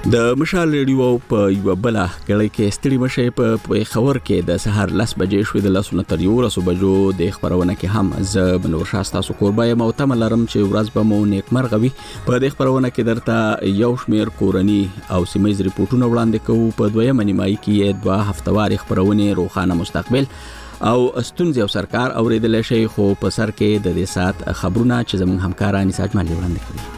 د مشال ریډیو په یو بل غړي کې ستړي مشه په خبر کې د سهار 10 بجې شوې د لاسونه تر 11 بجو د خبرونه کې هم ز بنور شاستا سو قربای موتم لرم چې ورځ به مو نیک مرغوي په د خبرونه کې درته یو شمیر کورنی او سیمایي ریپورتونه وړاندې کوو په دویمه نیمایي کې دوه هفتوار خبرونه روخانه مستقبل او استونزي او سرکار اوریدل شي خو په سر کې د دې سات خبرونه چې زموږ همکاران ساجمال وړاندې کوي.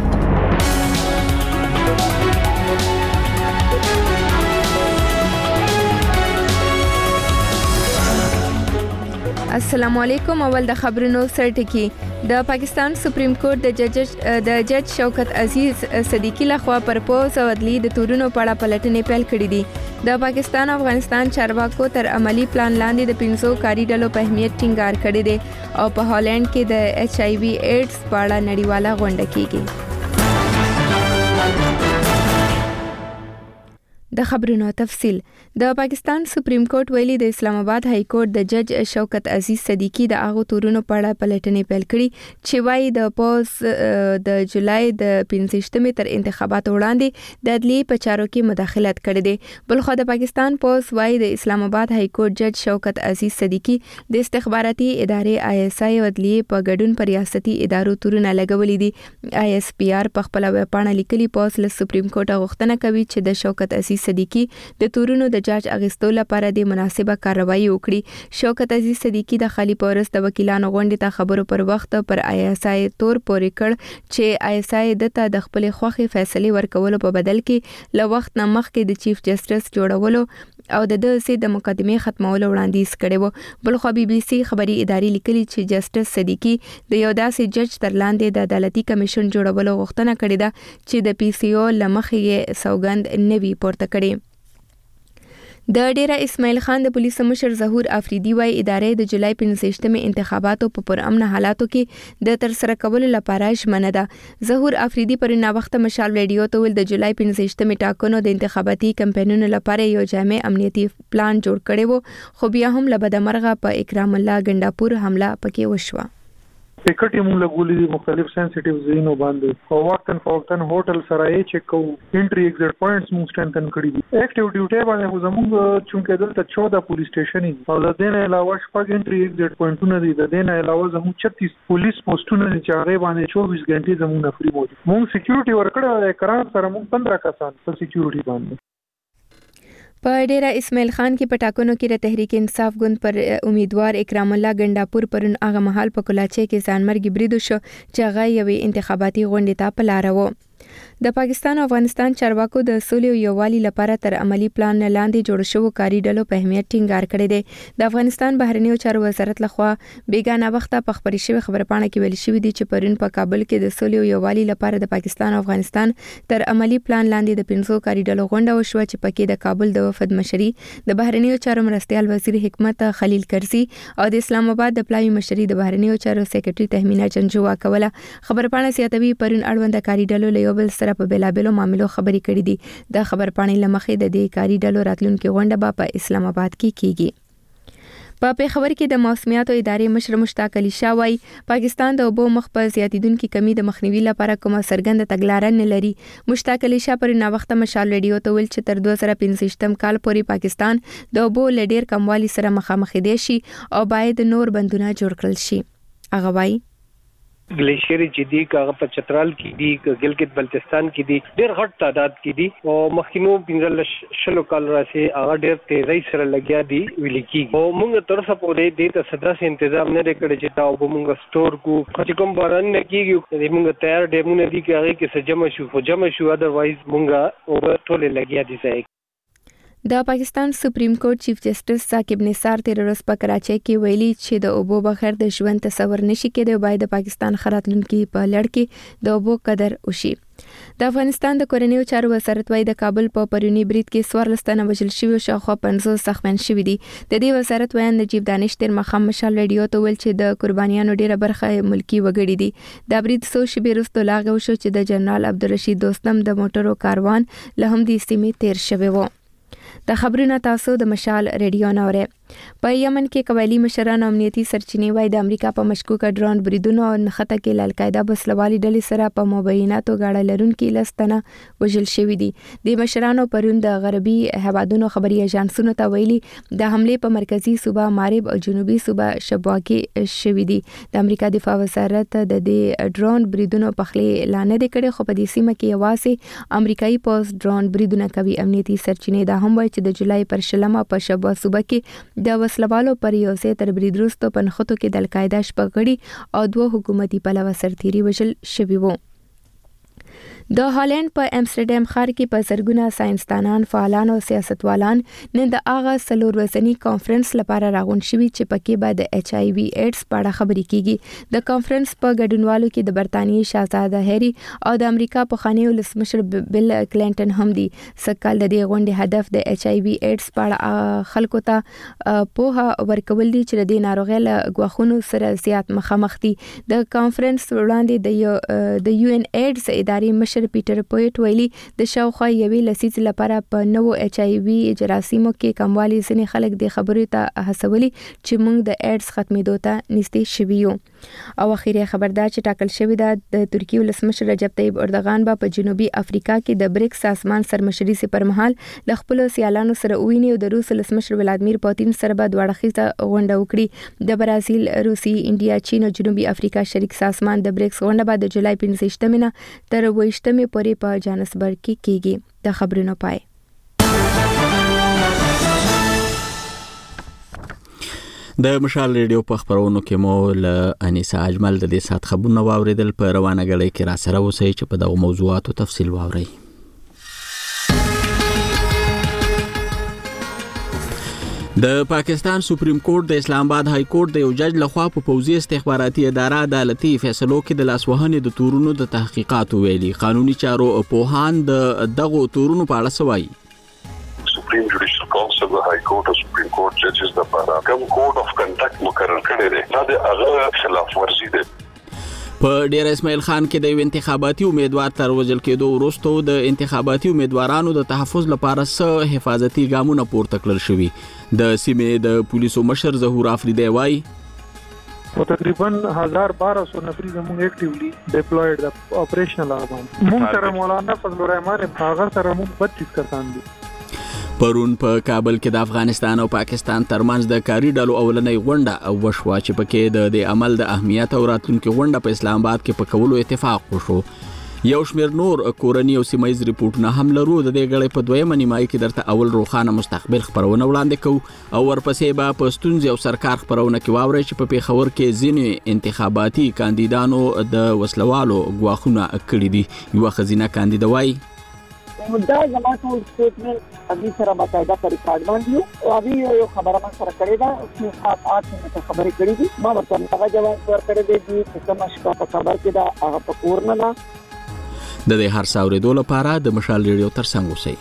السلام علیکم. اول د خبرونو سرټکی. د پاکستان سپریم کورټ د جج شوکت عزیز صدیقی لخوا پرپوز او عدلی د تورونو په اړه پلټنې پیل کړې دي. د پاکستان افغانستان چارواکو تر عملی پلان لاندې د 500 کاری ډلو په اهمیت ټینګار کړی دی او په هالند کې د HIV ایډز په اړه نړیواله غونډه کیږي. د خبرونو تفصیل. د پاکستان سپریم کورټ ویلي د اسلام آباد های کورټ د جج شوکت عزیز صدیقی د هغه تورونو په اړه پلټنې پیل کړې چې وايي د پوز د جولای د 15مې تر انتخاباتو وړاندې د عدلی په چارو کې مداخلت کړې ده. بلخو د پاکستان پوز وايي د اسلام آباد های کورټ جج شوکت عزیز صدیقی د استخباراتي ادارې ISI او عدلی په ګډون پر ریاستي ادارو تورونه لګولې دي. ISPR په خپل ویب پاڼه لیکلي پوز له سپریم کورټ غوښتنه کوي چې د شوکت عزیز صدیقی د تورونو د جاج اغستو لپاره د مناسبه کاروایی وکړي. شوکت عزیز صدیقی د خالی پورس د وکیلانو غونډې ته خبرو پر وخت پر ISI تور پورې کړ چې ISI دته د خپل خوخي فیصله ورکولو په بدل کې له وخت نه مخکې د چیف جسټس جوړولو او د سي د مقدمه ختمولو وړاندیز کړي وو. بلخو BBC خبري ادارې لیکلي چې جسټس صدیقی د یو داسې جج تر لاندې د عدالتي کمیشن جوړولو غوښتنه کړې ده چې د PCO لمخې سوګند نوي پورته کړي. د ډیره اسماعیل خان د پولیسو مشر ظهور افریدي وايي ادارې د جولای 15مې انتخاباتو په پرامن حالاتو کې د تر سره کولو لپاره ژمنه ده. ظهور افریدي پر ناوخته مشال ریډیو ته ول د جولای 15مې ټاکنو د انتخاباتي کمپاینونو لپاره یو جامع امنیتي پلان جوړ کړی وو خو بیا هم لبدمرغه په اکرام الله ګنداپور حمله پکې وشوه. ټیکټ موږ لګولې دي مختلف سنسټیو ځایونو باندې او وختن هوټل سرای چک کو انټری ایگزټ پوینټس موږ سټرنتن کړی دي. اکټیو ډیوټي باندې زموږ چونکې دلته 14 پولیس سټیشن دي او د دې نه علاوه شپږ انټری ایگزټ پوینټونه دي. د دې نه علاوه زموږ 36 پولیس پوسټونه دي چې هغه باندې 24 غنټې زموږ نفري موجود. موږ سکیورټي ورکړه کرار سره موږ 15 کسان په سکیورټي باندې. په ډیره اسماعیل خان کې په ټاکنو کې د تحریک انصاف ګوند پر امیدوار اکرام الله ګنداپور پرون هغه مهال په کولاچي کې ځانمرګي بریدو شو چې هغه یوې انتخاباتي غونډې ته په لار وو. د پاکستان او افغانستان چارواکو د سولې او یووالي لپاره تر عملی پلان لاندې جوړ شوو کاری ډلو په اهمیت ټینګار کړی دی. د افغانستان بهرنیو چارو وزارت لخوا بیګانه وخته په خبري شوی خبرپاڼه کې ویل شوی دی چې پرون په کابل کې د سولې او یووالي لپاره د پاکستان او افغانستان تر عملی پلان لاندې د 500 کاری ډلو غونډه وشوه چې پکې د کابل د وفد مشري د بهرنیو چارو مرستيال وزیر حکمت خلیل کرزي او د اسلام آباد د پلاوی مشري د بهرنیو چارو سیکریټري تهمینا جنجوا کوله. خبرپاڼه سیاتوي پرون اړوند کاری ډلو له یو بل سره په بلابلو معاملو خبري کړې دي. د خبرپاڼې لمخې د دې کاری ډلو راتلونکو غونډه په اسلام آباد کې کیږي. په پیښور کې د موسمیاتو ادارې مشر مشتاق علي شاه وايي پاکستان د اوبو مخ په زیاتیدونکو کمی د مخنیوي لپاره کومه سرګند تګلارې نه لري. مشتاق علي شاه پر ناوخته مشال ریډیو ته ویل چې تر 2015 کال پورې پاکستان د اوبو لډیر کموالي سره مخامخ دی شي او باید نور بندونه جوړ کړل شي. هغه وايي گلیشیر چې دی کاغه په چترال کې دی ګلګت بلتستان کې دی ډېر غټ تعداد کې دی او مخکینو 15 کال راځي هغه ډېر تیزی سره لګیا دی ویل کی او موږ تر څه پورې د صدا سي تنظیم نه کړی چې تا او موږ سٹور کو چې کوم باران نه کیږي موږ تیار ډیمونه دي چې هغه کې سجمه شو اذروایز موږ او ټول لګیا دي ځای. د پاکستان سپریم کورټ چیف جسټس ثاقب نثار تیر ورځ په کراچۍ کې ویلي چې د اوبو بغیر د ژوند تصور نشي کېدای. باید د پاکستان خراتلونکو په لړ کې د اوبو قدر وشي. د افغانستان د کورنیو چارو وزارت وايي د کابل په پرونی برید کې 14 تنه وژل شوي شاوخوا 50 زخمیان شوي دي. د دې وزارت ویان نجیب دانش تیر مخام مشال ریډیو ته ویل چې د قربانیانو ډیره برخه ملکی وګړي دي. د برید سو شبي رستو لاغه وشو چې د جنرال عبدالرشید دوستم د موټرو کاروان له هم دې سیمې تیر شوی وو. د خبرونه تاسو د مشال ریډیو نوره. په یمن کې قبایلی مشران او امنیتي سرچینې وايي د امریکا په مشکوکه ډرون بریدونو او نخته کې القاعده بسلوالي ډلې سره په مبیناتو غاړه لرونکي لستنه وژل شوې دي. د مشرانو پرون د غربي هوادونو خبري اژانسونو ته ویلي د حمله په مرکزی صوبه مارب او جنوبي صوبه شبوا کې شوې دي. د امریکا دفاع وزارت د دې ډرون بریدونو په خلې لانه د کړي خو په دې سیمه کې یوازې امریکایي پوز ډرون بریدونه کوي. امنیتي سرچینې دا هم وایي چې د جولای پر شلمه په شبوا صوبه کې د وسلوالو پر یو ځای تر برید وروسته په نښتو کې د القاعده شپږ غړي او 2 حکومتي پلوه سرتیري وژل شوي وو. د هالند په امستردام ښار کې په زرګونه ساينسدانان، فعالان او سیاستوالان نن د اغه سلور ورځنی کانفرنس لپاره راغون شوي چې پکې به د ایچ آی وی ایډز په اړه خبرې کیږي. د کانفرنس په ګډونوالو کې د برتانیې شاهزاده هری او د امریکا پخوانی ولسمشر بیل کلینټن هم دي. سکهال د دې غونډې هدف د ایچ آی وی ایډز په اړه خلکو ته پوهه ورکول دي چې د ناروغۍ له غوښونو سره زیات مخامخ دي. د کانفرنس وړاندې د یو ان ایډز ادارې مشر پیټر پویټ ویلي د شاوخوا یوې لسیز لپاره په نوو ایچ آی وی جراثیمو کې کموالی ځینې خلک د خبرې ته هڅولي چې موږ د ایډز ختمېدو ته نږدې شوي یو. او اخیری خبردار چې ټاکل شوی دا د ترکیې ولسمشر رجب طیب اردوغان په جنوبي افریقا کې د بریکس سازمان سرمشري سي پر مهال د خپل سیالانو سره ویني او د روس ولسمشر ولادمیر پوتین سره به دوړخیزه غونډه وکړي. د برازیل، روسي، انډیا، چین او جنوبي افریقا شریک سازمان د بریکس غونډه به د جولای 15 تر 20 پورې په جانسبرګ کې کیږي. د خبرونو پای. د مشال ریډیو په خبرونو کې مو له انیسا اجمل د دې سات خبرونه واوریدل. په روانه غړي کې را سره اوسئ چې په دغه موضوعاتو تفصیل واورئ. د پاکستان سپریم کورټ د اسلام آباد های کورټ د یو جج لخوا په پوځي استخباراتي اداره عدالتي فیصلو کې د لاسوهنې د تورونو د تحقیقات ویلي. قانوني چارو پوهان د دغه تورونو په اړه سوایي. سپریم جوډیشل کونسل د های کورټ او سپریم کورټ ججز د لپاره کوم کوډ اف کنډکټ مقرر کړی دی دا د هغه خلاف ورزي ده. په ډیر اسماعیل خان کې د انتخاباتي امیدوار تر وژل کېدو وروسته د انتخاباتي امیدوارانو د تحفظ لپاره څه حفاظتي ګامونه پورته کړل شوي. د سیمې د پولیسو مشر ظهور افریدی وایي تقریبا 1200 نفر زموږ اکټیولی ډیپلویډ د اپریشنل آرمان موږ سره مولانا فضل الرحمن هغه سره موږ 25 کسان دي. پرون په کابل کې د افغانستان او پاکستان ترمنځ د کاري ډلو اولنۍ غونډه وشوه چې پکې د عمل د اهمیت او راتلونکي غونډه په اسلام آباد کې په کولو اتفاق وشو. یو شمېر نور کورنی او سیمایي ریپورتونه هم لرو. د دې غړي په دویمه نیمایي کې درته اول روخانه مستقبل خبرونه وړاندې کوو او ورپسې به په ستونزې او سرکار خبرونه کې واورئ چې په پیښور کې ځینې انتخاباتي کاندیدانو د وسلوالو غواخونه کړي دي. یو خزینه کاندید وایي دا زما ټول سټیټمنټ ابي سره باقاعده پر ریکارډ باندې او ابي یو خبره ما سره کړې ده چې خاطرات څه خبرې کړې دي ما ورته هغه جواب ورکړی دی چې کوم شپه په خبر کې دا هغه په کور نه د دې هر څاورېدو لپاره د مشال ریډیو ترڅنګ اوسئ.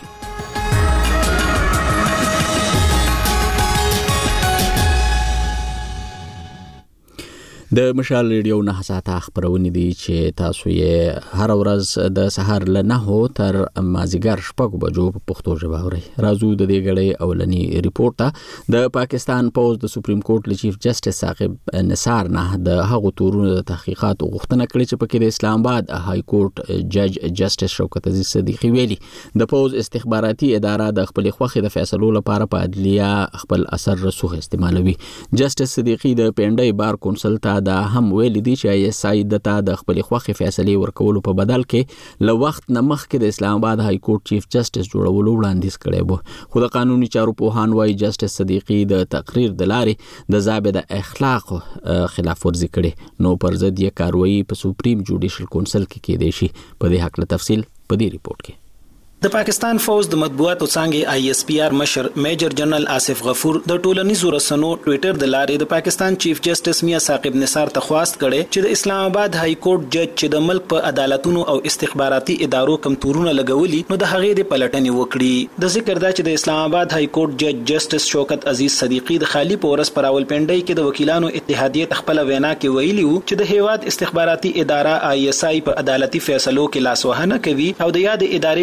د مشال ریډیو نه ساته خبرونه دي چې تاسو یې هر ورځ د سحر له 9 تر مازیګر 6 بجو په پښتو ژبه اورئ. راځو د دې غړي اولنی ریپورت ته. د پاکستان پوز د سپریم کورټ له چیف جسټس ثاقب نثار نه د هغو تورونو د تحقیقات غوښتنه کړې چې پکې د اسلام آباد های کورټ جج جسټس شوکت عزیز صدیقی ویلي د پوز استخباراتي اداره د خپل خوخي د فیصلو لپاره په عدلیه خپل اثر رسوخ استعمالوي. جسټس صدیقی د پنډای بار کونسل ته دا هم ویل دي چې ای اس آی دته د خپل خوخي فیصله ورکولو په بدل کې له وخت نه مخکې د اسلام آباد های کورټ چیف جسټس جوړولو وړاندیز کړی وو. خو د قانوني چارو پوهان وایي جسټس صدیقی د تقریر د لارې د ضابط اخلاق خلاف ورزي کړي نو پر ضد یې کاروایی په سپریم جوډیشل کونسل کې کېدې شي. په دې حق له تفصیل په دې ریپورت کې. د پاکستان فوج د مطبوعاتو څنګه آی اس پی آر مشر میجر جنرال آصف غفور د ټولنیزو رسنیو ټوئیټر د لارې د پاکستان چیف جسټس میا ثاقب نثار ته خواست کړي چې د اسلام آباد های کورټ جج چې د ملک په عدالتونو او استخباراتي ادارو کم تورونه لګولي نو د هغې د پلټنې وکړي. د ذکر دا چې د اسلام آباد های کورټ جج جسټس شوکت عزیز صدیقی د خالی پورس پر راولپنډي کې د وکیلانو اتحادیه خپل وینا کې ویلي وو چې د هیواد استخباراتي اداره آی اس آی په عدالتي فیصلو کې لاسوهنه کوي او د یاد ادارې چارواکو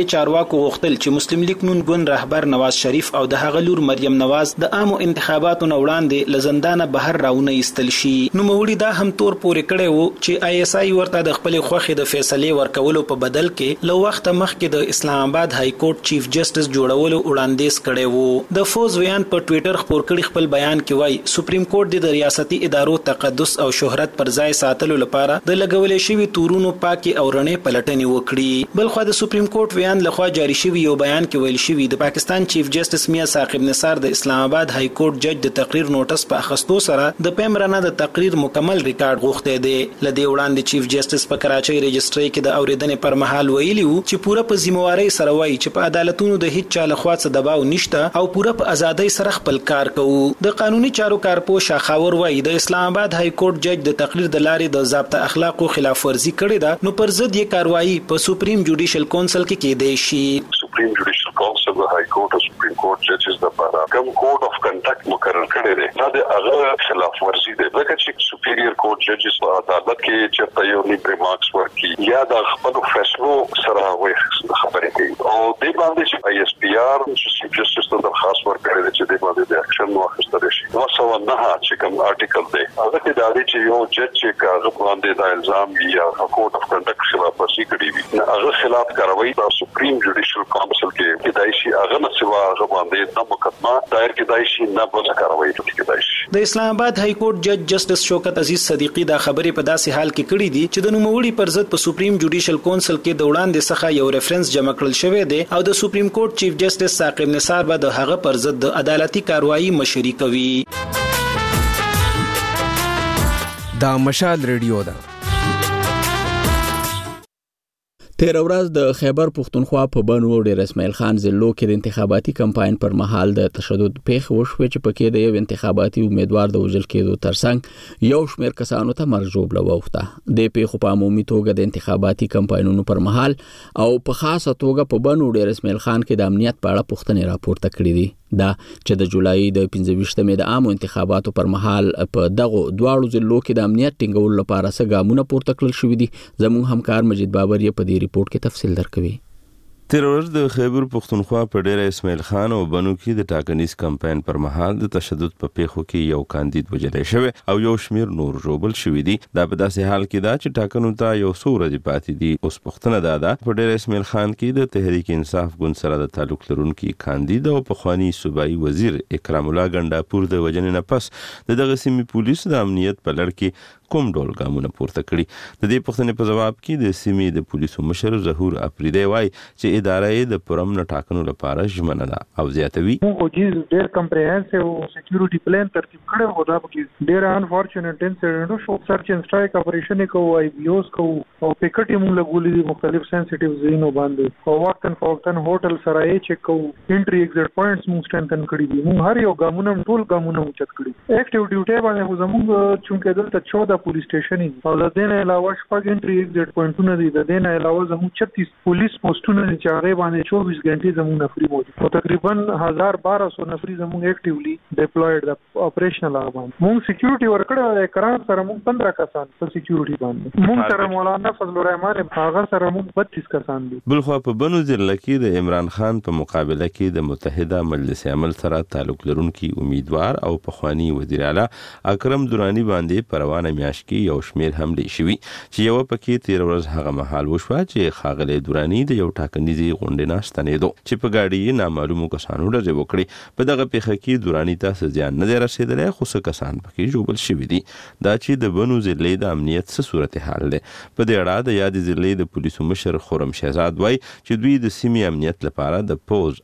چارواکو غوښتل چې مسلم لیگ نون ګوند رهبر نواز شریف او د هغه لور مریم نواز د عامو انتخاباتو نه وړاندې لزندانه بهر راونه ایستل شي. نو موري دا هم تور پورې کړی وو چې آی اس آی ورته د خپل خوخي د فیصله ورکولو په بدل کې لو وخت مخکې د اسلام آباد های کورټ چیف جسټس جوړولو وړاندیز کړی وو. د فوز ویان په ټوئیټر خپور کړي خپل بیان کې وایي سپریم کورټ د ریاستي ادارو تقدس او شهرت پر ځای ساتلو لپاره د لګولې شوی تورونو پاکي او رڼې پلټنې وکړي. بل خو د سپریم کورټ ویان لخوا جاری شوی یو بیان کې ویل شوی د پاکستان چیف جسټس میا ثاقب نثار د اسلام آباد های کورټ جج د تقریر نوټس په اخستو سره د پیمرانه د تقریر مکمل ریکارډ غوښته دی. لدې وړاندې چیف جسټس په کراچۍ رجسټري کې د اوریدنې پر مهال ویلی وو چې پوره په ذمہواری سره وایي چې په عدالتونو د هیڅ چا لخوا څه دباو نشته او پوره په ازادۍ سره خپل کار کوو. د قانوني چارو کارپو شاخاور وایي د اسلام آباد های کورټ جج د تقریر د لارې د ضابطه اخلاقو خلاف ورزي کړې ده نو پر ضد یې کاروایی په سپریم جوډیشل کونسل کې کېدای شي. سپریم جوډیشل کونسل د های کورټ او سپریم کورټ ججز د لپاره کوم کوډ اف کنډکټ مقرر کړی دی دا د هغه خلاف ورزي ده ځکه چې سپیریئر کورټ ججز په عدالت کې چې یو نیبر مارکس ورکي یا د خپل فیصلو سره خبرې کوي او د باندې چې آی اس پی آر چې جسټس ته درخواست ورکړي چې د باندې د اکشن واخیستل شي. نو څو نه چې کوم آرټیکل دی هغه کې دا دی چې یو جج چې کاغذ باندې دا الزام یا کوډ اف کنډکټ خلاف ورزي کړی وي هغه خلاف کاروایی د سپریم جوډیشل کونسل کې کېدای شي هغه نه سوا هغه باندې د مقدمه دایر کېدای شي نه بل کاروایی کېدای شي. د اسلام آباد های کورټ جج جسټس شوکت عزیز صدیقی دا خبرې په داسې حال کې کړې دي چې د نوموړي پر ضد په سپریم جوډیشل کونسل کې د وړاندې څخه یو ریفرنس جمع کړل شوی دی او د سپریم کورټ چیف جسټس ثاقب نثار به د هغه پر ضد د عدالتي کاروایی مشري کوي. دا مشال ریډیو ده. تیر ورځ د خیبر پښتونخوا په بنو ډیر اسماعیل خان ضلعو کې د انتخاباتي کمپاین پر مهال د تشدد پیښ وشوه چې پکې د یو انتخاباتي امیدوار د وژل کېدو ترڅنګ یو شمېر کسانو ته مرګ ژوبله واوښته. د پیښو په عمومي توګه د انتخاباتي کمپاینونو پر مهال او په خاصه توګه په بنو ډیر اسماعیل خان کې د امنیت په اړه پوښتنې راپورته کړې دي. دا چې د جولای د 15مې د عامو انتخاباتو پر مهال په دغه دواړو ضلعو کې د امنیت ټینګولو لپاره څه ګامونه پورته کړل شوي دي. زموږ همکار مجید بابر یې په دې ریپورت کې تفصیل درکوي. تیر ورځ د خیبر پښتونخوا په ډیر اسماعیل خان او بنو کې د ټاکنیز کمپاین پر مهال د تشدد په پیښو کې یو کاندید وژل شوی او یو شمیر نور ژوبل شوی دي. دا په داسې حال کې دا چې ټاکنو ته یو څو ورځې پاتې دي. اوس پښتنه دا په ډیر اسماعیل خان کې د تحریک انصاف ګوند سره د تعلق لرونکي کاندید او پخوانی صوبایي وزیر اکرام الله ګنڈاپور د وژنې نه پس دغه سیمې پولیس د امنیت په لړ کې کوم ډول ګامونه پورته کړي. د دې پوښتنې په جواب کې د سیمې د پولیسو مشر ظهور اپریدی وایي چې اداره یې د پرامن ټاکنو لپاره ژمنه ده او زیاتوي موږ ډېر کمپریهنسیو سکیورټي پلان ترتیب کړی و دا کې ډېر انفورچونټ انسیډنټ شو سرچ اینڈ سټرایک اپریشن کوو آی بی اوز کوو او پکټ موږ لګولې دي مختلف سنسټیو ځایونو باندې او وختن فوختن هوټل سره یې چک کوو انټری ایگزټ پوینټس موږ سټرنګتن کړی دي. موږ هر یو ګامونه ټول ګامونه اوچت کړی. اکټیو ډیوټي باندې زموږ چونکې دلته 14 پولیس سټیشن او د دې نه علاوه شپږ انټری ایگزټ پوینټونه دي. د دې نه علاوه زموږ 36 پولیس پوسټونه دي چې هغه باندې 24 غنټې زموږ نفري موجود او تقریبا 1200 نفري زموږ اکټیولی ډیپلویډ د اپریشنل باندې. موږ سکیورټي ورکړه د کران سره موږ 15 کسان په سکیورټي باندې. موږ سره مولانا فضل الرحمن هغه سره موږ 32 کسان دي. بلخو په بنو ضلع کې د عمران خان په مقابله کې د متحده مجلس عمل سره تعلق لرونکي امیدوار او پخوانی وزیر اعلی اکرم درانی باندې پروانه میاشت کې یو شمیر حملې شوي چې یو پکې تیر ورځ هغه مهال وشوه چې خاغلی درانی د یو ټاکنیزي غونډې نه ستنېدو چې په ګاډي نامعلومو کسانو ډزې وکړې. په دغه پیښه کې درانی ته څه زیان نه دی رسېدلی خو څه کسان پکې ژوبل شوي دي. دا چې د بنو ضلعې د امنیت څه صورتحال دی. په دې اړه د یادې ضلعې د پولیسو مشر خرم شهزاد وایي چې دوی د سیمې امنیت لپاره د پوز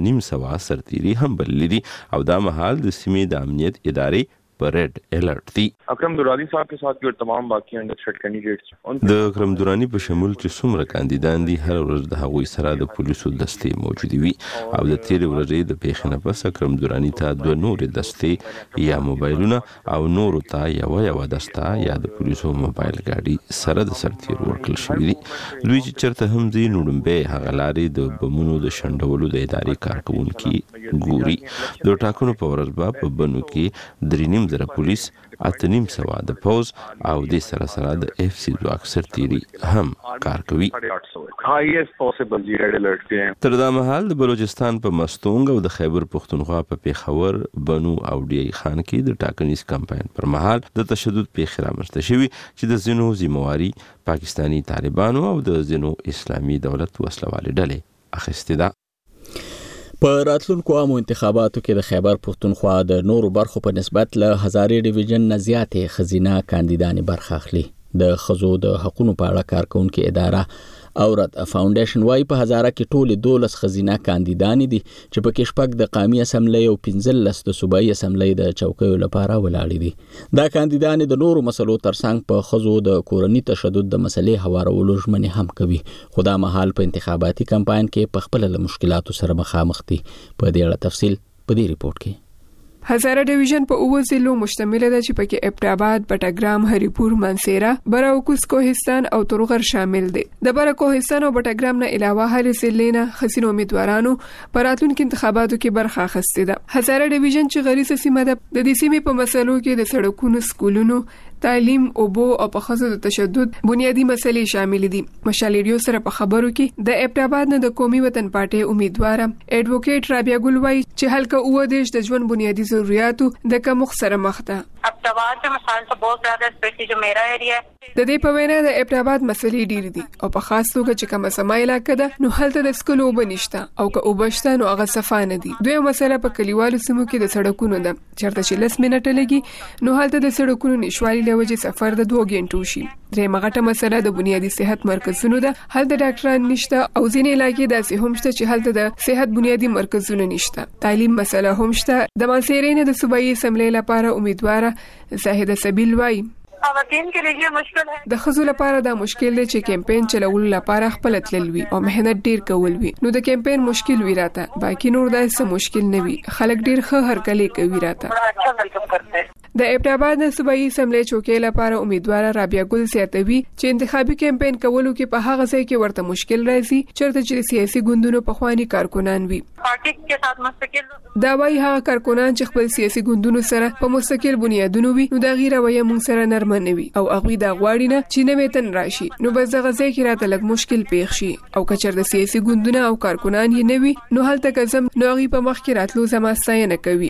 8.5 سرتیري هم بللي دي او دا مهال د سیمې د امنیت ادارې پر ریډ الرټ دي. اکرم درانی صاحب کے ساتھ جو تمام باقی انڈسٹریٹ کینڈیڈیٹس د اکرم درانی په شمول چې څومره کاندیدان دي هر ورځ د هغوی سره د پولیسو دستې موجودې وي او د تیرې ورځې د پیښې نه پس اکرم درانی ته 2 نورې دستې یا موبایلونه او نورو ته یوه دسته یا د پولیسو موبایل ګاډي سره د سرتیرو ورکړل شوي دي. دوی چې چېرته هم ځي نو لومبۍ هغه لارې د بمونو د شنډولو د ادارې کارکوونکي ګوري. د ټاکنو په ورځ به په بنو کې 3.5 زره پولیس 8.5 د پوز او د سره د اف سی دو اکثر تیری هم کار کوي. تر دا مهال د بلوچستان په مستونګ او د خیبر پختونخوا په پیښور بنو او ډی خان کې د ټاکنیز کمپاین پر مهال د تشدد پیښې رامنځته شوي چې د ځینو ذمہواری پاکستانی طالبانو او د ځینو اسلامي دولت وسلوالې ډلې اخیستې ده. په راتلونکو عامو انتخاباتو کې د خیبر پختونخوا د نورو برخو په نسبت له هزارې ډیویژن نه زیاتې ښځینه کاندیدانې برخه اخلي. د ښځو د حقوقو په اړه کارکونکې اداره اورت فاونډیشن وايي په هزاره کې ټول 12 ښځینه کاندیدانې دي چې په کې شپږ د قومي اسمبلی او 15 د صوبایي اسمبلی د چوکیو لپاره ولاړې دي. دا کاندیدانې د نورو مسلو ترڅنګ په ښځو د کورني تشدد د مسلې هوارولو ژمنې هم کوي. خو دا مهال په انتخاباتي کمپاین کې په خپل له مشکلاتو سره مخامخ دي. په دې اړه تفصیل په دې ریپورت کې. هزاره ډیویژن په 9 ضلعو مشتمل ده چې پکې ابټاباد، بټګرام، هریپور، منصیره، براوکوس، کوهستان او تورغر شامل دي. د برا کوهستان او بټګرام نه علاوه هر ضلع نه خسینو امیدوارانو په راتلونکو انتخاباتو کې برخه اخیستې ده. هزاره ډیویژن چې غریزه سیمه ده د دې سیمې په مسلو کې د سړکونو، سکولونو، تعلیم، اوبو او په خصوص د تشدد بنیادی مسلې شامل دي. مشال ریډیو سره په خبرو کې د ابټاباد نه د قومي وطن پارټي امیدوار ایڈوکیټ رابعه ګل وايي چې هلکه اوه دیش د ژوند بنیادی ضرورتو د کم سره مخ ده. ابټاباد में مثال तो बहुत ज्यादा स्पेशली जो मेरा एरिया है د دې په وینا د ابټاباد مسلې ډېر دي او په خاص توګه چې کومه سما علاقه ده نو هلته د سکولو وبنيشته او که وبشته نو هغه صفانه دي. دوی مسله په کلیوالو سیمو کې د سړکونو ده چرته چې 10 منټه لګي نو هلته د سړکونو نشوالي لوجه سفر د 2 غنټو شي. درې مغټه مسله د بنیادی صحت مرکزونو ده. هلته ډاکټران نشته او ځینې علاقې داسې هم شته چې هلته د صحت بنیادی مرکزونه نشته. تعلیم مسله هم شته. د منصیرې د صوبایي اسمبلی لپاره امیدوار زاهده سبیل وايي خواتین کې لږه مشکل ہے. د خزو لپاره دا مشکل دی چې کمپاین چلول لپاره خپل تللوي او مهنت ډیر کول وي نو د کمپاین مشکل وی راته باقي نور دا څه مشکل نه وي. خلک ډیر ښه هرکلی کوي راته. د ابټاباد صوبایي اسمبلی چوکۍ لپاره امیدوار رابعه ګل زیاتوي چې انتخابي کمپاین کولو کې په هغه ځای کې ورته مشکل راځي چرته چې سیاسي ګوندونو په خواني کارکونان وي. پارټي کې سات مستقل دا وايي هغه کارکونان چې خپل سیاسي ګوندونو سره په مستقل بنیادونو وي نو دا غیر رویه مونږ سره نرمه نه وي او هغه دا غواړي نه چې نوې تن راشي نو بس دغه ځای کې راته لږ مشکل پیښ شي او کچر د سیاسي ګوندونو او کارکونان یې نه وي نو هلته کزم نو هغه په مخ کې راتلو زما ستاینه کوي.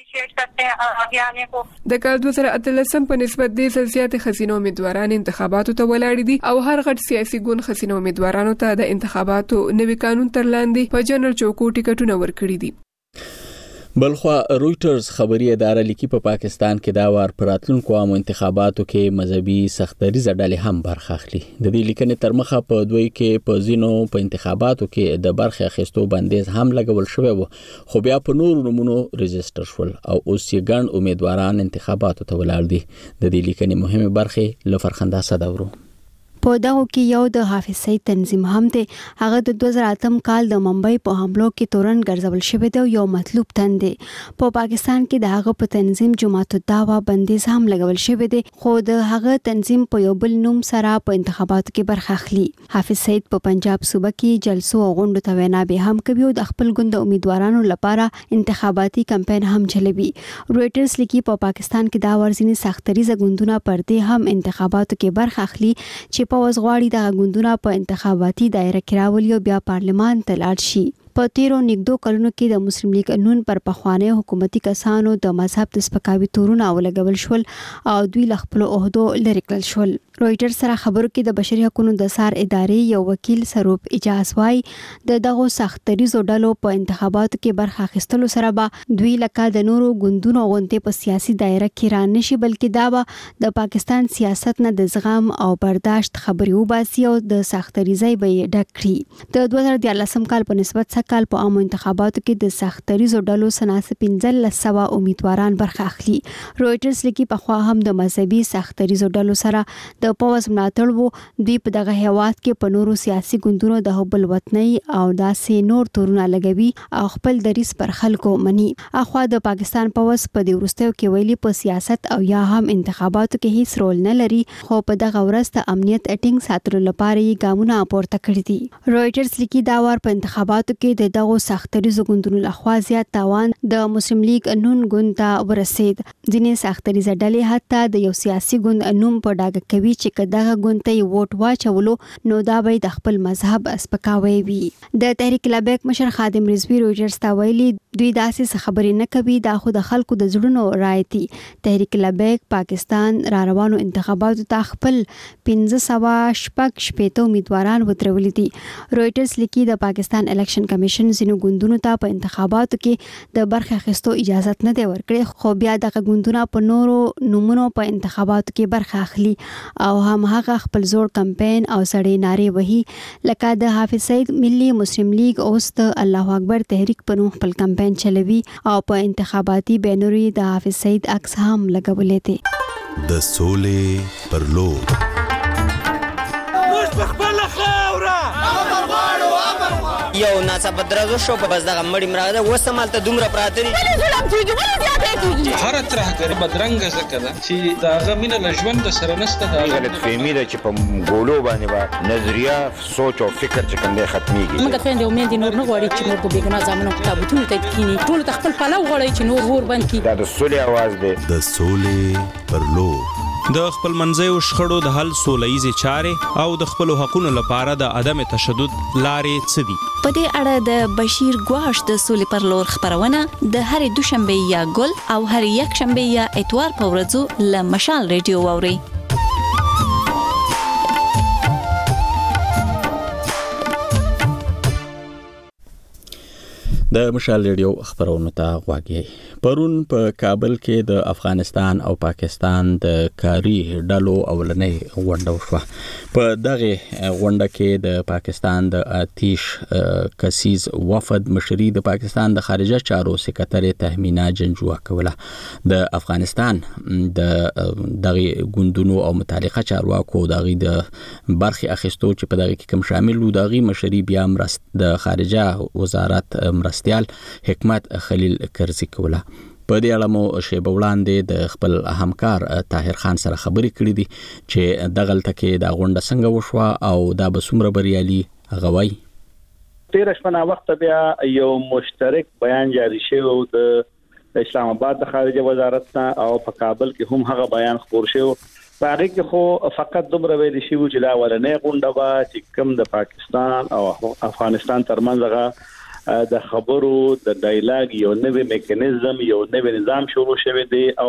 د کال 2013 په نسبت د زیات خزینه امیدواران انتخاباتو ته ولاړ دي او هر غټ سیاسي ګوند خزینه امیدوارانو ته د انتخاباتو نوي قانون تر لاندې په جنرال چوکو ټیکټونه ورکړي دي. بلخوا رويټرز خبري اداره لیکي په پاکستان کې دا وار پر راتلونکو عامو انتخاباتو کې مذهبي سختري ډلې هم برخه اخلي. د دې لیکنې تر مخه په دوی کې په زینو په انتخاباتو کې د برخه اخیستو بندیز هم لګول شوی و خو بیا په نورو نمونو ريجستره شول او اوس یې ګڼ امیدواران انتخاباتو ته ولاړ دي. د دې لیکنې مهمه برخه لفرخنده صدورو په دغه کې یو د حافظ سید تنظیم هم دی. هغه د 2008 کال د ممبئی په حملو کې تورن ګرځول شوی دی یو مطلوب تن دی. په پاکستان کې د هغه په تنظیم جماعت الدعوه بندیز هم لګول شوی دی خو د هغه تنظیم په یو بل نوم سره په انتخاباتو کې برخه اخلي. حافظ سید په پنجاب صوبه کې جلسو او غونډو ته ویناوې هم کوي او د خپل ګوند امیدوارانو لپاره انتخاباتي کمپاین هم چلوي. رويټرز لیکي په پاکستان کې دا ورځنی سختري زګوندونه پر دې هم انتخاباتو کې برخه اخلي چې په وزغواړي د غوندونو په انتخاباتي دایره کې راولي او بیا پارلمان ته لاړ شي. په تیرو نګدو کلونو کې د مسلم لیگ قانون پر پخوانی حکومتي کسانو د مذهب د سپکاوي تورونه ولګول شول او دوی خپل عہدو لري کړل شول. رويټر سره خبرو کې د بشري حقوقو د سار ادارې یو وکیل سروپ اجاز وايي د دغه سختريزو ډلو په انتخاباتو کې برخه اخیستلو سره به دوی لکه د نورو ګوندونو غونډې په سیاسي دایره کې را نشي بلکې دا به د پاکستان سیاست نه د زغم او برداشت خبري وباسي او د سختريزي به ډکړي. د 2013 کال په نسبت کال په عامو انتخاباتو کې د سختريزو ډلو سناسه 1500 امیدواران برخه اخلي. رويټرز لیکي په خوا هم د مذهبي سختريزو ډلو سره د پوز ملاتړ وو. دوی په دغه هیواد کې په نورو سیاسي ګوندونو د حب الوطنۍ او داسې نور تورونه لګوي او خپل دریس پر خلکو مني. اخوا د پاکستان پوز په دې وروستیو کې ویلي په سیاست او یا هم انتخاباتو کې هیڅ رول نه لري، خو په دغه ورځ د امنیت ټینګ ساتلو لپاره یې ګامونه پورته کړي دي. رويټرز لیکي دا وار په انتخاباتو کې د دغو سختریزو ګوندونو لخوا زیات تاوان د مسلم لیگ نون ګوند ته ورسید. ځینې سختریزه ډلې حتی د یو سیاسي ګوند نوم په ډاګه کوي چې که دغه ګوند ته ووټ واچولو نو دا به د خپل مذهب سپکاوی وي. د تحریک لبیک مشر خادم رضوی رويټرز ته ویلي دوی داسې خبرې نه کوي، دا خو د خلکو د زړونو رایه دي. تحریک لبیک پاکستان را روانو انتخاباتو ته خپل 1560 امیدواران ودرولي دي. رويټرز لیکي د پاکستان الیکشن کمیشن ځینو ګوندونو ته په انتخاباتو کې د برخه اخیستو اجازه نه دی ورکړي، خو بیا دغه ګوندونه په نورو نومونو په انتخاباتو کې برخه اخلي او هم هغه خپل زوړ کمپاین او سړې نارې وهي، لکه د حافظ سعید ملي مسلم لیگ اوس د الله اکبر تحریک په نوم خپل کمپاین چلوي او په انتخاباتي بینرو د حافظ سعید عکس هم لګولې دي. د سولې پر لور یو ناڅاپه درزو شو په بس دغه مړی مراده وسمال ته دومره پراته دي هر طرح کې بدرنګ زکه ده چې داغه مینه لژوند سره نسته دا غلط فهمي ده چې په ګولو باندې با نظریه سوچ او فکر چې کنده ختميږي. موږ ته د امید نور نه غواړي چې نور په بیګنا ځامنو کتابونه ته کینی ټول خپل پلو غواړي چې نور ور باندې دا د سولې आवाज ده. د سولې پر لور د خپل منځیو شخړو د حل سولهییزې چارې او د خپل حقوقو لپاره د عدم تشدد لارې څه دي. په دې اړه د بشیر ګواش د سولې پر لور خبرونه د هر دوشنبه یا ګل او هر یک شنبه یا اتوار په ورځو له مشال ریډیو واوري. د مشال ریډیو خبرونه ته غواګي. پرون په کابل کې د افغانستان او پاکستان د کاری ډلو اولنې غونډه وشوه. په دغه غونډه کې د پاکستان د آتش کسیز وفد مشري د پاکستان د خارجه چارو سکرټری تهمینا جنجوه کوله. د افغانستان د دغه ګوندونو او متعلقه چارواکو دغه د برخي اخیستو چې په دغه کې کوم شامل وو دغه مشري بیا د خارجه وزارت مرستيال حکمت خلیل کرزي کوله. په دې اړه مو شیبه وړاندې د خپل همکار طاهر خان سره خبرې کړې دي چې دغلته کې د غونډه څنګه وشوه او دا به څومره بریالي غوي. 13 شپه وخت بیا یو مشترک بیان جاری شوی د اسلام آباد د خارجه وزارت او په کابل کې هم هغه بیان خبر شو. په هغه کې خو فقط دومره ویل شي چې لا ولنې غونډه وا چې کوم د پاکستان او افغانستان ترمنځ هغه د خبرو د ډایلاګ یو نوې میکانیزم یو نوې نظام شروع شوی دی او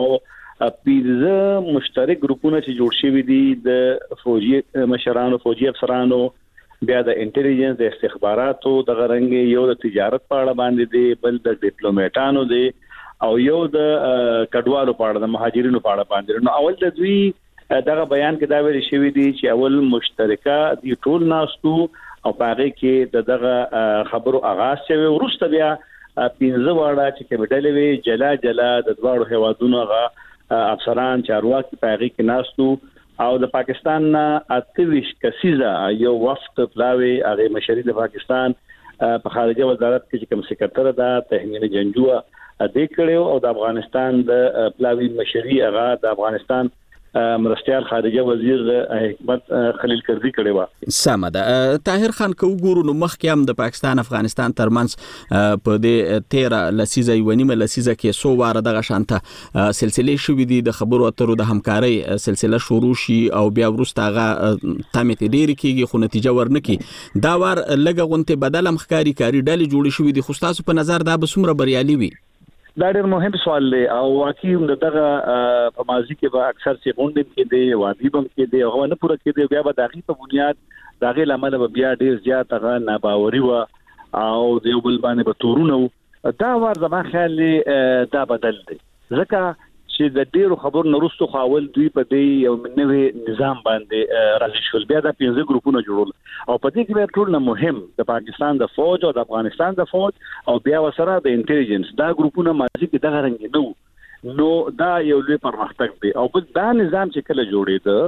پیزه مشترک ګروپونه چې جوړ شوی دي د فوجي مشرانو فوجي افسرانو بیا د انټيليجنس د استخباراتو د غرنګ یو د تجارت په اړه باندې دی بل د ډیپلوماټانو دی او یو د کډوالو په اړه د مهاجرینو په اړه باندې. نو اول د دوی دغه بیان کې دا ویل شوی دی چې اول مشترکه دی ټول ناستو او پاره کې دغه خبرو آغاز شوی ورسته بیا 15 واړه چې کمیټه وی جلا د دوړو هوادونو غا افسران چارواکي پاره کې ناستو او د پاکستان 28 کسیزه یو وفد پلاوی هغه مشري د پاکستان په خارجه وزارت کې کوم سکرټر دا تهمینا جنجوه د کړو او د افغانستان د پلاوی مشري هغه د افغانستان مرستيال خارجه وزیر حکمت خلیل کرزي کړي و. سمه ده. طاهر خان کو ګورو نو مخکې هم د پاکستان افغانستان ترمنځ په دې 13 لسیزه ونیمه لسیزه کې سو واره دغه شانته سلسله شوې دي د خبرو اترو د همکاري سلسله شروع شي او بیا ورسته هغه تامه ډېر کیږي خو نتیجه ورنکي. دا وار لګه غونته بدل مخکاري کاری ډلې جوړې شوې دي خو تاسو په نظر دا به څومره بریالي وي؟ دا ډېر مهم سوال دی او واقعي دغه په ماضي کې به اکثر سي غونډې کې دی وادي بم کې دی او نه پوره کې دی بیا به دغه په بنیاد دغه لامل به بیا ډېر زیات هغه ناباوري و او د یو بل باندې به تورونه دا ور زما خیال دا بدل دی ځکه چې د ډیرو خبرو نورستو خاول دوی په دې یو نوې نظام باندې راځي شول بیا د 15 ګروپونو جوړول او په دې کې ټول نه مهم د پاکستان د فوج او د افغانستان د فوج او بیا وسره د انټيليجنس دا ګروپونه مازی کې دغه رنګ نو دا یو لوی پرمختګ دی او په دا نظام چې کله جوړېده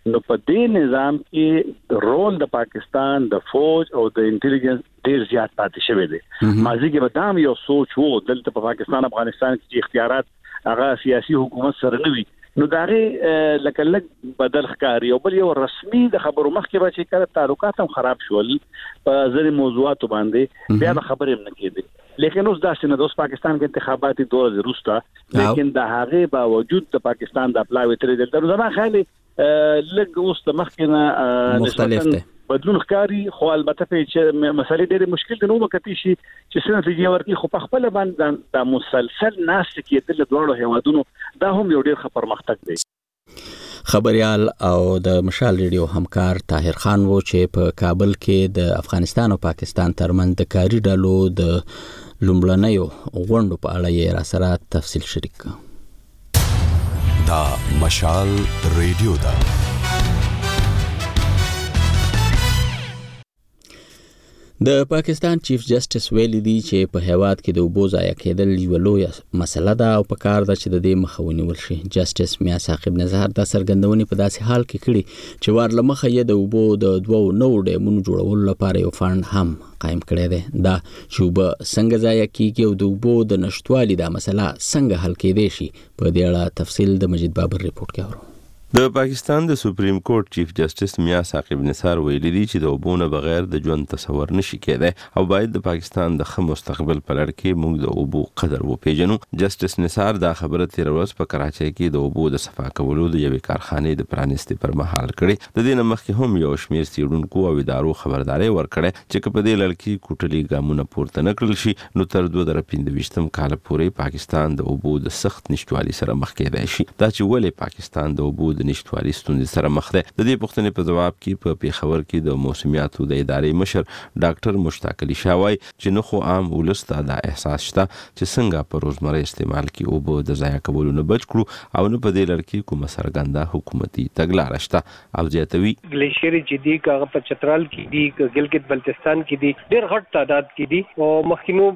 نو په دې نظام کې رول د پاکستان د فوج او د انټيليجنس ډیر زیات پاتې شوی دی. ماضي کې به دام یو سوچ وو دلته په پاکستان افغانستان کې اختیارات هغه سیاسي حکومت سره نه وي، نو داغه لکه لک بدل ښکاری او بل یو رسمي د خبرو مخکې به چې کړه تعلقات هم خراب شول په ځینې موضوعاتو باندې بیا به خبرې هم نه کېدې. لیکن اوس داسې نه د پاکستان کې انتخابات 2 وروسته لیکن د هغه باوجود د پاکستان د اپلاوي ترې دلته زما خیال لږ اوس د مخکنه مختلف دی بدلون ښکاری، خو البته چې مسلې ډېرې مشکل دي نو وکړي شي چې څنګه نتیجه ورکړي، خو په خپل باندې د مسلسل ناس کې د دوړو هیوادونو دا هم یو ډېر ښه پرمختګ دی. خبريال او د مشال ریډیو همکار طاهر خان وو چې په کابل کې د افغانستان او پاکستان ترمنځ د کاری ډلو د لومړنیو غونډو په اړه یې را سره تفصیل شریک کړ. دا مشال ریډیو دا د پاکستان چیف جسټس ویلي دی چې په هیواد کې د اوبو ضایع کېدل یو لویه مسله ده او په کار ده چې د دې مخه ونیول شي. جسټس میا ثاقب نظر د څرګندونې په داسې حال کې کړي چې وار لمخه یې د اوبو د 2 نوو ډیمونو جوړولو لپاره یو فند هم قائم کړی دی. دا چې اوبه څنګه ضایع کیږي او د اوبو د نشټوالي دا مسله څنګه حل کېدای شي په دې اړه تفصیل د مجید بابر ریپورت کې اورو. د پاکستان د سپریم کورټ چیف جسټس میا ثاقب نثار ویلي دی چې د اوبو نه بغیر د ژوند تصور نشي کېدای او باید د پاکستان د ښه مستقبل په لړ کې موږ د اوبو قدر وپیژنو. جسټس نثار دا خبره تیر ورځ په کراچۍ کې د اوبو د صفا کولو د یوې کارخانې د پرانیستي پر مهال کړې. د دې نه مخکې هم یو شمېر څېړونکو او ادارو خبرداري ورکړه چې په دې لړ کې کوټلي ګامونه پورته نه کړل شي نو تر 2015 کال پورې پاکستان د اوبو د سخت نشټوالي سره مخ کېدای شي. دا چې ولې پاکستان د اوبو د نشټوالي ستونزې سره مخ ده، د دې پوښتنې په جواب کې په پیښور کې د موسمیاتو د ادارې مشر ډاکټر مشتاق علي شاه وایي چې نو خو عام ولسته دا احساس شته چې څنګه په روزمره استعمال کې اوبه د ضایع کولو نه بچ کړو او نه په دې لړ کې کومه څرګنده حکومتي تګلاره شته. او زیاتوي ګلیشیر چې دی کاغه په چترال کې دی، ګلګت بلتستان کې دی، ډېر غټ تعداد کې دی او مخکینو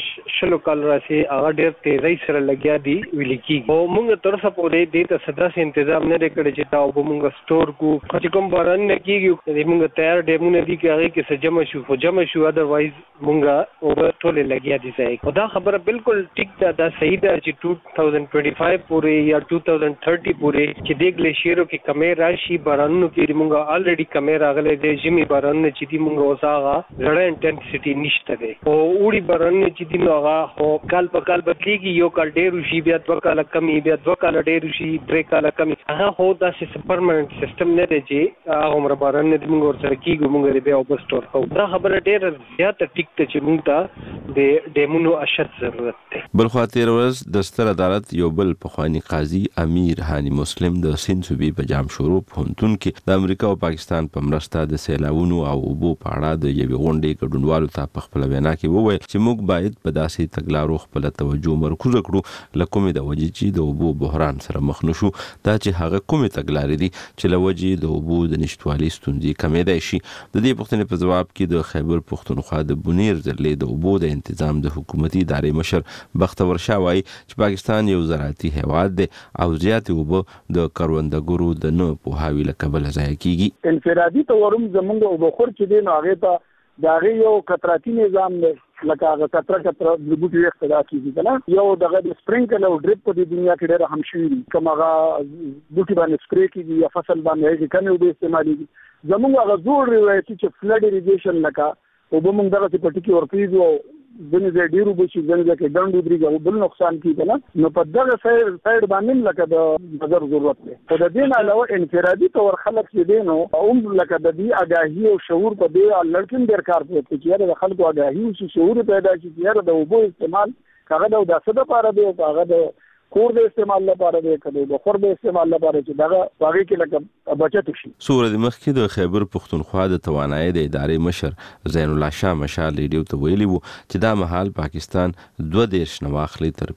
15 کال راځي هغه ډېر تیزی سره لګیا دی ویل کېږي او موږ تر څه پورې دې ته صدا سي تنظیم نه کړی چې او موږ سٹور کو چې کوم باران نه کیږي موږ تیار ډیمونه دي چې هغه کې سجمه شو فجمه شو اذروایز موږ اوور ټول لګیا دي ځای او دا خبره بالکل ټیک ده، دا صحیح ده چې 2025 پورې یا 2030 پورې چې د ګلیشیرو کې کمې راشي بارانونو کې موږ الریډي کمې راغلي دي. جمی باران چې دي موږ اوساغه لړ انټنسټي نشته ده او وړي باران چې دي نو هغه کال په کال بدلېږي، یو کال ډېر شي بیا 2 کال کمی بیا 2 کال ډېر شي 3 کال کمی. هغه هو دا پرمننت سیستم نه دی چې هغه عمر باران نه موږ ورسره کیږو موږ به اوبه سٹور کوو. دا خبره ډېر زیاته ټیک ته چې موږ ته د ډیمونو اشد ضرورت دی. بل خو تیر ورځ د ستر عدالت یو بل پخوانی قاضي امیر هاني مسلم د سند صوبې په جام شروع پونتون کې د امریکا او پاکستان په مرسته د سیلاوونو او اوبو په اړه د یوې غونډې ګډونوالو ته په خپل وینا کې وویل چې موږ باید په داسې تګلارو خپل توجه مرکوز کړو لکه د وجې چې د اوبو بحران سره مخ نشو، دا چې هغه کومه تګلارې دي چې لوجې د اوبو د نشټوالي ستونزې کمېدای شي. د دې پوښتنې په جواب کې د خیبر پښتونخوا د بونیر ضلع د اوبو د تنظیم د حکومتي ادارې مشر بختور شاه وایي چې پاکستان یو زراعتي هیواد دی او زیات اوبه د کروندګرو د نه پوهاوي له کبله ضایع کیږي. انفرادي تورم زمونږ اوبه خور چې دی نو هغه ته دا یو قطراتي نظام دی لکه هغه کتره د بوټي اقتدا کیږي کنه یو دغه د سپرینکل او ډریپ په دنیا کې ډېر هم شي کوم هغه بوټي باندې سپری کیږي یا فصل باندې کمی اوبه استعمالېږي. زموږ هغه زوړ روایتي چې فلډ اریګیشن لکه اوبه موږ دغه په ټکی ورکیږو ځینې ځای ډېر اوبه شي ځینې ځای کې ډنډ ودرېږي او بل نقصان کیږي کنه نو په دغه سایډ باندې لکه د نظر ضرورت دی. خو د دې نه علاوه انفرادي تور خلک چې دی نو هم لکه د دې آګاهي او شعور په دې لړکن ډېر کار کوي چې د خلکو آګاهي او شعور پیدا شي چې د اوبو استعمال هغه د داسې لپاره دی هغه د کور د استعمال لپاره دی کله د خور د استعمال لپاره چې دغه باغی کې لکه بچت شي. سورې د مخ کې د خیبر پښتونخوا د توانایي د ادارې مشر زین الله شاه مشال ریډیو ته ویلي وو چې دا مهال پاکستان 2.5 نواخلي تر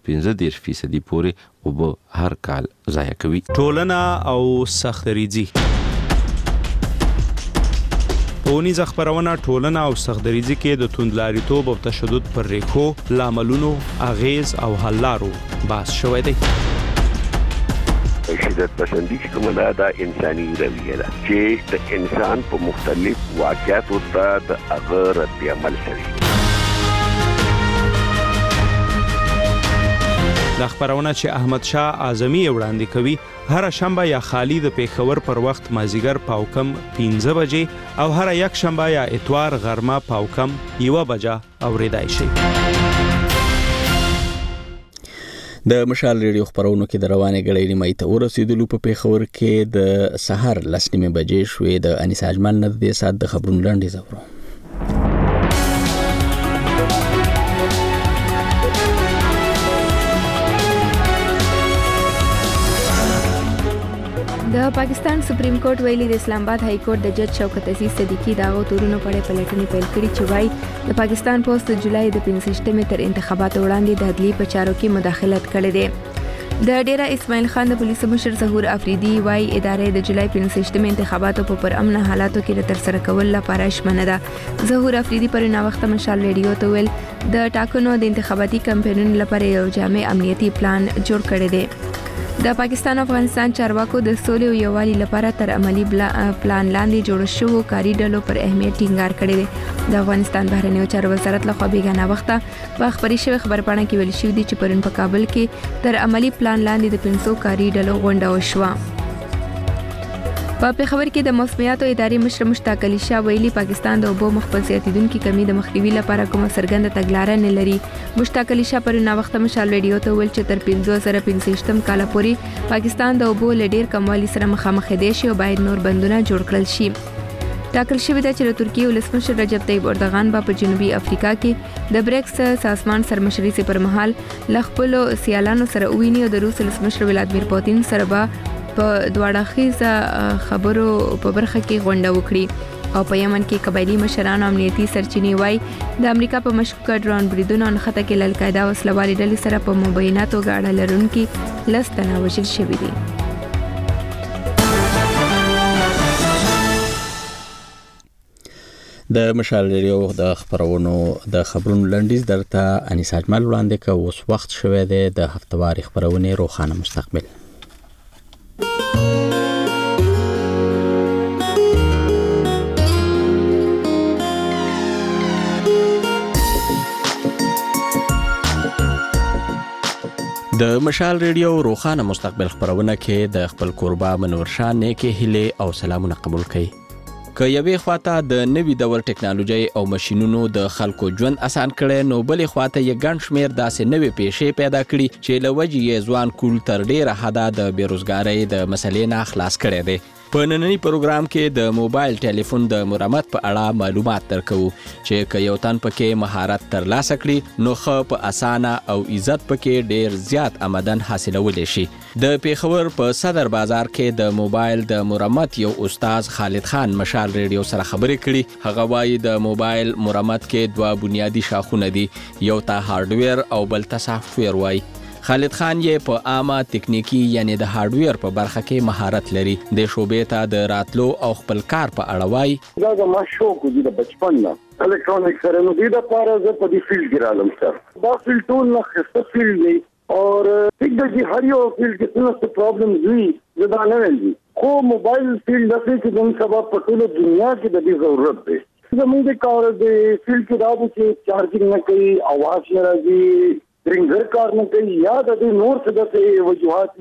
15% پورې اوبه هر کال ضایع کوي. ټولنه او سختریزي پونی خبرونه ټولنه او سختریزي کې د توندلاریتوب او تشدد پر ریکو لاملونو اغیز او حل لارو بحث شوې ده. شدت پسندي چې کومه دا انساني رویه ده چې د انسان په مختلف واقعاتو ته د هغه رد عمل کوي. د خبرونه چې احمد شاه اعظمي وړاندې کوي هر شنبه یا خالی د پیښور پر وخت مازیګر پاوکم 15 بجې او هر یک شنبه یا اتوار غرمه پاوکم 1 بجه اوریدای شي. د مشال ریډیو خبرونو کې د روانې غړې نیمه ته ورسېدلو په پیښور کې د سحر 9:30 بجې شوې. د انیس اجمل نه د سات د خبرونو لاندې زورو. د پاکستان سپریم کورټ ویلي د اسلام آباد های کورټ د جج شوکت عزیز صدیقی داغو تورونو پړې پلټنې پیل کړې چې وايي د پاکستان پوسټ د جولای د 15 تر انتخاباتو وړاندې د عدلی په چارو کې مداخلت کړې ده. د ډیرا اسماعیل خان د پولیسو مشر ظهور افریدي وايي ادارې د جولای 15 انتخاباتو په پرامن حالاتو کې تر سره کول لپاره شمنه ده. ظهور افریدي پر نا وخت مشال ریډیو ته ویل د ټاکنو د انتخاباتي کمپاینونو لپاره یو جامع امنیتي پلان جوړ کړی دی. د پاکستان او افغانستان چارواکو د سولې او یووالي لپاره تر عملی پلان لاندې جوړ شوو کاري ډلو پر اهمیت ټینګار کړی دی. د افغانستان بهرنیو چارو وزارت لخوا بیګانه وخته په خبري شوی خبرپاڼه کې ویل شوی دی چې پرون په کابل کې تر عملی پلان لاندې د 500 کاري ډلو غونډه وشوه. په پیښور کې د موسمیاتو ادارې مشر مشتاق علي شاه ویلي پاکستان د اوبو مخبل زیاتیدونکو کمی د مخنیوي لپاره کومه څرګنده تګلارې نه لري. مشتاق علي شاه پر نا وخت مشال ریډیو ته ویل چې تر 2015 کال پورې پاکستان د اوبو لډیر کموالی سره مخامخ دی شي او باید نور بندونه جوړ کړل شي. ټاکل شوی دی چې د ترکیه ولسمشر رجب طیب اردوغان په جنوبي افریقا کې د بریکس سازمان سرمشري سي پر مهال لخپلو سیالانو سره ویني او د روس ولسمشر ولادیمیر پوتین سره به په دواړه خبرو په برخه کې غونډه وکړي. او په یمن کې قبایلی مشران او امنیتي سرچینې وای د امریکا په مشکوکه ډرون بریدونو نښته کې القاعده وسلوالي ډلې سره په مبیناتو غاړه لرونکي لس تنه وژل شوي دي. د مشال ریډیو د خبرونو د خبرونو لنډیز درته انیس اجمل وړاندې کوي. اوس وخت شوه د هفتواري خبرونه روخانه مستقبل. د مشال ریډیو روخانه مستقبل خبرونه کې د خپل قربا منور شاه نیکه هله او سلامونه قبول کړئ. که یوې خواته د نوي ډول ټکنالوژي او ماشينونو د خلکو ژوند اسان کړي نو بلې خواته یې ګڼ شمېر داسې نوې پیښې پیدا کړي چې له وجې یې ځوان کول تر ډیره حده د بیروزګارۍ د مسلې نه خلاص کړي دي. په نننی پروګرام کې د موبایل ټلیفون د مرمت په اړه معلومات درکو چې که یو تن پکې مهارت ترلاسه کړي نو خو په اسانه او عزت پکې ډیر زیات آمدن حاصلولی شي. د پیښور په صدر بازار کې د موبایل د مرمت یو استاد خالد خان مشال ریډیو سره خبرې کړي. هغه وایي د موبایل مرمت کې دوه بنیادی شاخونه دي، یو ته هارډویر او بل ته سافټویر وایي. خالد خان یې په عامه تکنیکی یعنی د هارډویر په برخه کې مهارت لري. د شوبې ته د راتلو او خپل کار په اړه وایي دا زما شوق دی د بچپن نه الکترونیک سره نو د لپاره زه په دې فیلډ کې رالم سره دا فیلډ ټول نه خسته فیلډ دی او څنګه چې هر یو فیلډ کې څه پرابلمز وي زدا نه ویل خو موبایل فیلډ د څه د سبب په ټول دنیا کې د دې ضرورت دی. زموږ د کار د فیلډ کې راځي چې چارجینګ نه کوي اواز نه راځي رنګر کار نه کوي یا د نور څه د وجوهات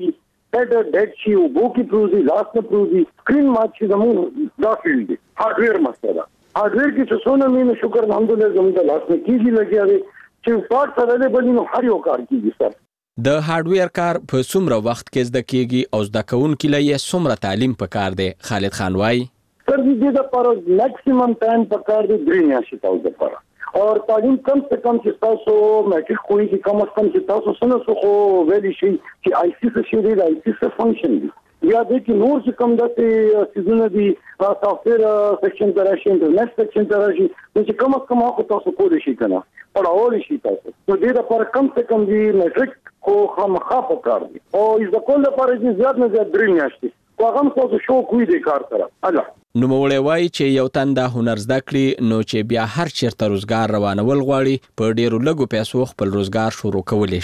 ډیډ شي او بو کې پروزي لاس نه پروزي سکرین مات شي زموږ دا فیلډ دی. هارډویر مسله هارډویر کې څه څونه مين شکر الحمدلله زموږ د لاس نه کیږي لګیا دی چې پارت سره له بل نو هر یو کار کیږي. سر د هارډویر کار په څومره وخت کې زده کیږي او زده کوونکو لپاره څومره تعلیم پکار دی؟ خالد خان وایي سر دې د پر میکسیمم ټایم پکار دی 3 میاشتې تاو د پر और تعلیم کم سے کم چې تاسو میټریک کوی چې کم از کم چې تاسو سره خو ویلی شي چې آی سی څه شي دی آی سی څه فنکشن دی یا د کې نور چې کم دته سيزونه دي سافټویر سیکشن تراشي انټرنیټ سیکشن تراشي چې کم از کم هغه تاسو کولی شي کنه پڑھاول شي تاسو نو دې لپاره کم سے کم دی میټریک خو خامخا پکار دی او د کول لپاره چې زیات نه زیات 3 میاشتې هغه خو شو کوی دی کار سره اله نو مولوی وای چې یو تن د هنر زده کړي نو چې بیا هر چیرته روزګار روانول غواړي په ډیرو لګو پیسو خپل روزګار شروع کولی شي.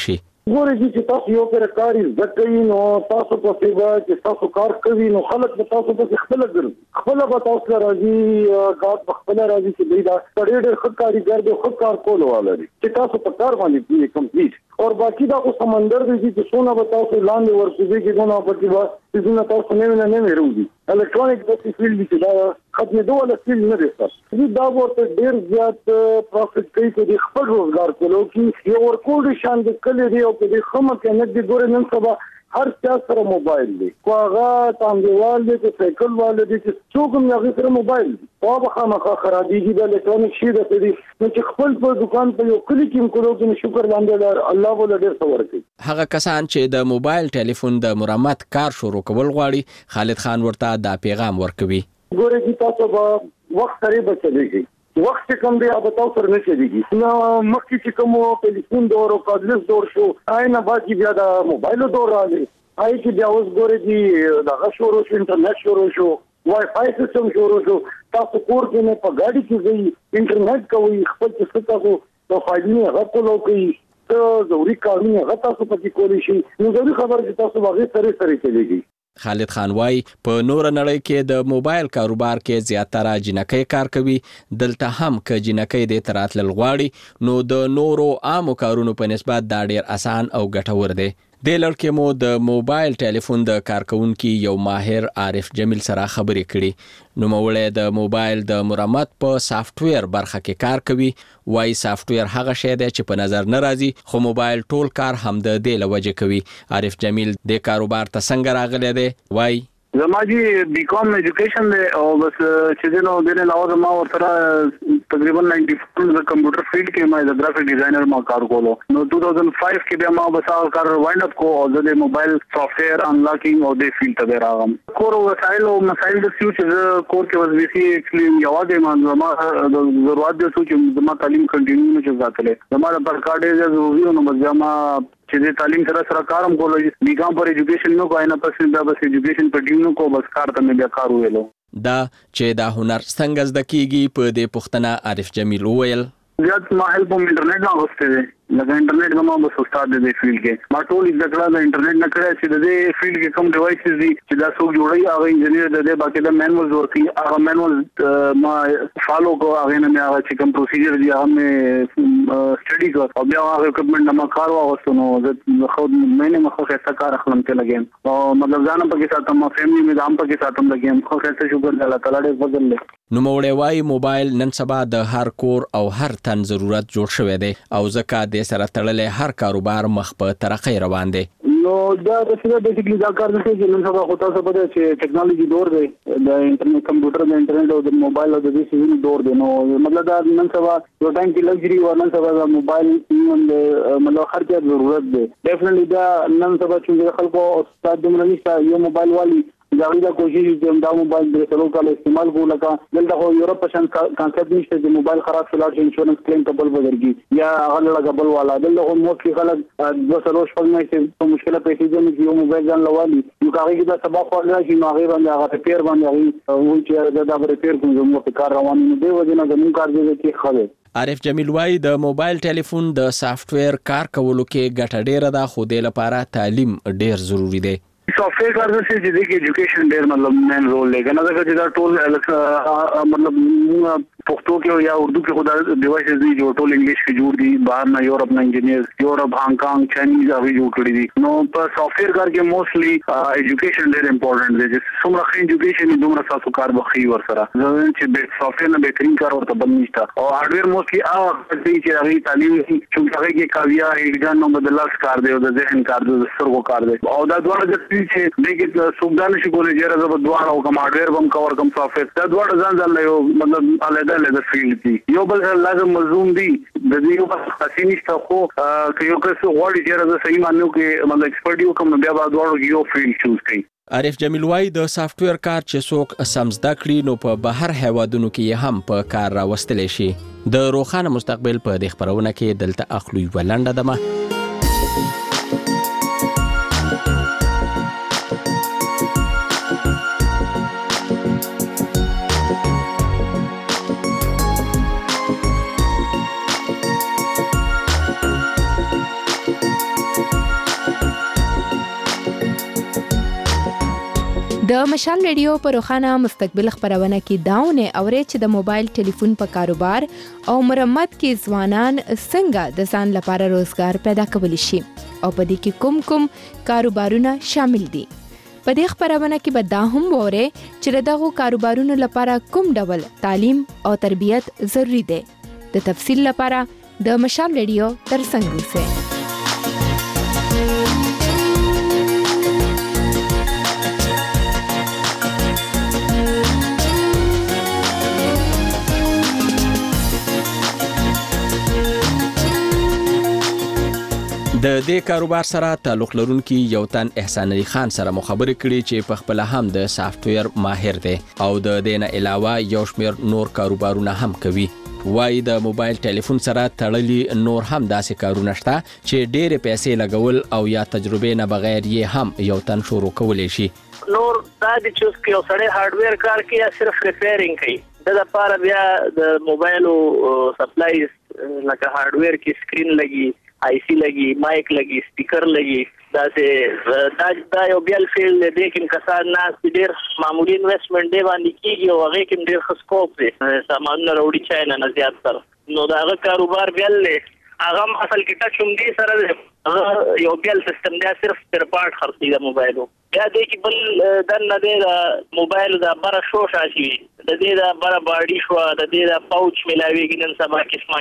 ګورې چې تاسو یو پر کار زده کوي نو تاسو په سیوا چې تاسو کار کوي نو خلک به تاسو په خپل ګرځي خپل به تاسو راځي کار په خپل راځي چې دا ډېر ښه کاریګر دی ښه کار کولو ولري چې تاسو په کار باندې کمپلیټ اور باقی دا خو سمندر دی چې څونه به تاسو لاندې ورسېږي چې نو په کې به څونه تاسو نه وروځي الکترونیک د فیلډ چې دا ختمې دوه له فیلډ نه دی دا ورته ډېر زیات پروفیټ کوي چې خپل روزګار کولو کې یو ورکول شان د کلی دی او د خمه کې نه دی ګورې نن سبا هر چا سره موبایل دی کوغه تاندیوال دی چې سایکل والے دی چې څوک هم یې سره موبایل دی او بخامخه خرابېږي د الکترونیک شي د دې نو چې خپل په دکان په یو کلی کې کولو کې شکر باندې الله ولا ډېر څور کوي هغه کسان چې د موبایل ټلیفون د مرمت کار شروع کول غواړي خالد خان ورته دا پیغام ورکوي ګورې چې تاسو به وخت سره بچلېږي وخت کم دی اب تاسو سره نه چلیږي نو مخکې چې کوم ټلیفون دور او کارډلس دور شو آینه باقي بیا د موبایل دور راغلی آی چې بیا اوس ګورې چې دغه شروع شو انټرنیټ شروع شو وای فای سیستم شروع شو تاسو کور کې نه په ګاډي کې ځئ انټرنیټ کوي خپل څه تاسو په فایلونه غوښتلو کوي ته ضروري کارونه غوښتل تاسو پکې کولی شي نو ضروري خبر چې تاسو واغې سره چلیږي خالد خان وايي په نور نړۍ کې د موبایل کاروبار کې زیاتره جنکۍ کار کوي دلته هم ک جنکۍ د تراتل غواړي نو د نورو عامو کارونو په نسبت دا ډیر اسان او ګټور دی د لړکې مو د موبایل ټلیفون د کارکونکو یو ماهر عارف جمیل سره خبرې کړي نو مولې د موبایل د مرمت په سافټویر برخه کې کار کوي وای سافټویر هغه شی دی چې په نظر نه راځي خو موبایل ټول کار هم د دې لوجه کوي عارف جمیل د کاروبار ته څنګه راغلی دی وای زما جی بیکام ایجوکیشن دی او بس چې دنو د علاوه ما ورته تقریبا 94 د کمپیوټر فیلډ کې ما د گرافیک ډیزاینر ما کار کولو نو 2005 کې بیا ما بس کار وایند اپ کو او د موبایل سافټویر انلاکینګ او د فیلډ ته راغم کور وسایل او مسایل د فیوچر کور کې وظیفي اکچولی یوازې ما د ضرورت د چې ما تعلیم کنټینیو نه چلاتله زما د پرکاډ ضروري نو بس ما چې د تعلیم سره کارم کولو بیکام پر ایجوکیشن نو کوي نه پس دا بس ایجوکیشن په ډیو کو بس کار ته مې بیا کار ویلو دا چې دا هنر څنګه زده کیږي په دې پښتنه عارف جمیل وویل زیات ما هیلپ په انټرنیټ نه غوښته دي لکه انټرنیټ ما بس استاد دې فیلډ کې ما ټول ذکر د انټرنیټ نه کړی چې د دې فیلډ کې کوم ډیوایسز دي چې دا څوک جوړي هغه انجنیر د دې باقي د مینوالز ورکي هغه مینوال ما فالو کو هغه نه هغه چې کوم پروسیجر دي هغه مې سټڈی کو او بیا هغه اکوپمنټ ما کار واغستو نو زه خو مې نه مخه څه کار خلم ته لګیم او مطلب ځان په کې ساتم ما فیملی مې دام په کې ساتم لګیم خو څه شکر الله تعالی دې فضل له نو مولې وای موبایل نن سبا د هر کور او هر تن ضرورت جوړ شوی دی او ځکه د سره تړلې هر کاروبار مخ په ترقۍ روان دی نو دا د څه بیسیکلی دا کار نه چې نن سبا خو تاسو په دې چې ټیکنالوژي دور دی د انټرنیټ کمپیوټر د انټرنیټ او د موبایل او د دې سیزن دور دی نو مطلب دا نن سبا یو ټایم کې لګري او نن سبا د موبایل مطلب هر څه ضرورت دی ډیفینټلی دا نن سبا چې خلکو استاد دمر نشته یو موبایل والی دا کوشش چې دا موبایل د څلور کال استعمال کو لکه دلته خو یورپ شان کانسپټ نشته چې موبایل خراب شول چې انشورنس کلیم کبل بدرږي یا هغه لږه بل والا دلته خو موټي خلک د څلور شپږ نه چې مشکله پیښې دي چې یو موبایل ځان لوالي نو هغه کې دا سبا خو نه شي نو هغه باندې هغه ریپیر باندې هغه چې دا ریپیر کوم زموږ په کار روان نه دی وځنه زموږ کار دی چې خله عارف جمیل وای د موبایل ټلیفون د سافټویر کار کولو کې ګټه ډیره ده خو د لپاره تعلیم ډیر ضروری دی سافټویر کار څه چې د ایجوکیشن ډیر مطلب مین رول لري کنه دا چې دا ټول مطلب پښتو کې یا اردو کې خدای ډیوایسز دي جو ټول انګلیش کې جوړ دي بهر نه یورپ نه انجینیر یورپ هانګ کانګ چاینیز هغه جوړ کړی دي نو په سافټویر کار کې موستلی ایجوکیشن ډیر امپورټنٹ دی چې څومره ښه ایجوکیشن دومره تاسو کار بخي ور سره چې د سافټویر نه بهترین کار ورته بل نشته او هارډویر موستلی هغه چې هغه تعلیم چې هغه کې کاویا ایجان نو بدلاس کار دی او د ذهن کار دی د سترګو کار دی او دا دوه د چې دغه سودان شي کولای چې راځي په دوه او کوم هارډویر بم کور کوم سافټویر دا دوه ځان ځان له مطلب علیحده له فیلډ دی یو بل لازم ملزوم دی د دې یو خاصی نشته خو که یو کس غواړي چې راځي صحیح مانو کې مطلب ایکسپرټ یو کوم بیا بعد ورو یو فیلډ چوز کړي عارف جمیل وای د سافټویر کار چې څوک سمزده کړي نو په بهر هیوادونو کې هم په کار راوستل شي د روښانه مستقبل په د خبرونه کې دلته اخلي ولنده دمه د مشال ریډیو پر روخانه مستقبل خبرونه کې داونه اوري چې د موبایل ټلیفون په کاروبار او مرمت کې ځوانان څنګه د ځان لپاره روزګار پیدا کولی شي او په دې کې کوم کاروبارونه شامل دي. په دې خبرونه کې به دا هم وره چې دغه کاروبارونو لپاره کوم ډول تعلیم او تربیت ضروری دی. د تفصیل لپاره د مشال ریډیو ترڅنګ اوسئ. د دې کاروبار سره تعلق لرونکي یو تن احسان علي خان سره مخابره کړي چې په خپل هم د سافټویر ماهر دی او د دې نه علاوه یو شمېر نور کاروبارونه هم کوي. وای د موبایل ټلیفون سره تړلي نور هم داسې کارونه شته چې ډېرې پیسې لګول او یا تجربې نه بغیر یې هم یو تن شروع کولی شي. نور دا د چوز کې یو سړی هارډویر کار کوي یا صرف ریپیرینګ کوي. د لپاره بیا د موبایل سپلایز لکه هارډویر کې سکرین لګي، آی سی لګي، مایک لګي، سپیکر لګي. دا یو بیل فیلډ دی کې کسان ناس ډېر معمولی انویسټمنټ دی باندې کیږي او هغه کې ډېر ښه سکوپ دی. سامانونه راوړي چاینا نه زیات تر نو دا هغه کاروبار بیل دی. هغه اصل کې ټچ هم دی سره دی یو بیل سیستم دی صرف پر پارت خرڅي د موبایلو. بیا دې کې بل د نه دی موبایل دا بره شو شاشي د دې دا بره باډي شو د دې دا پاوچ ملاويږي نن سبا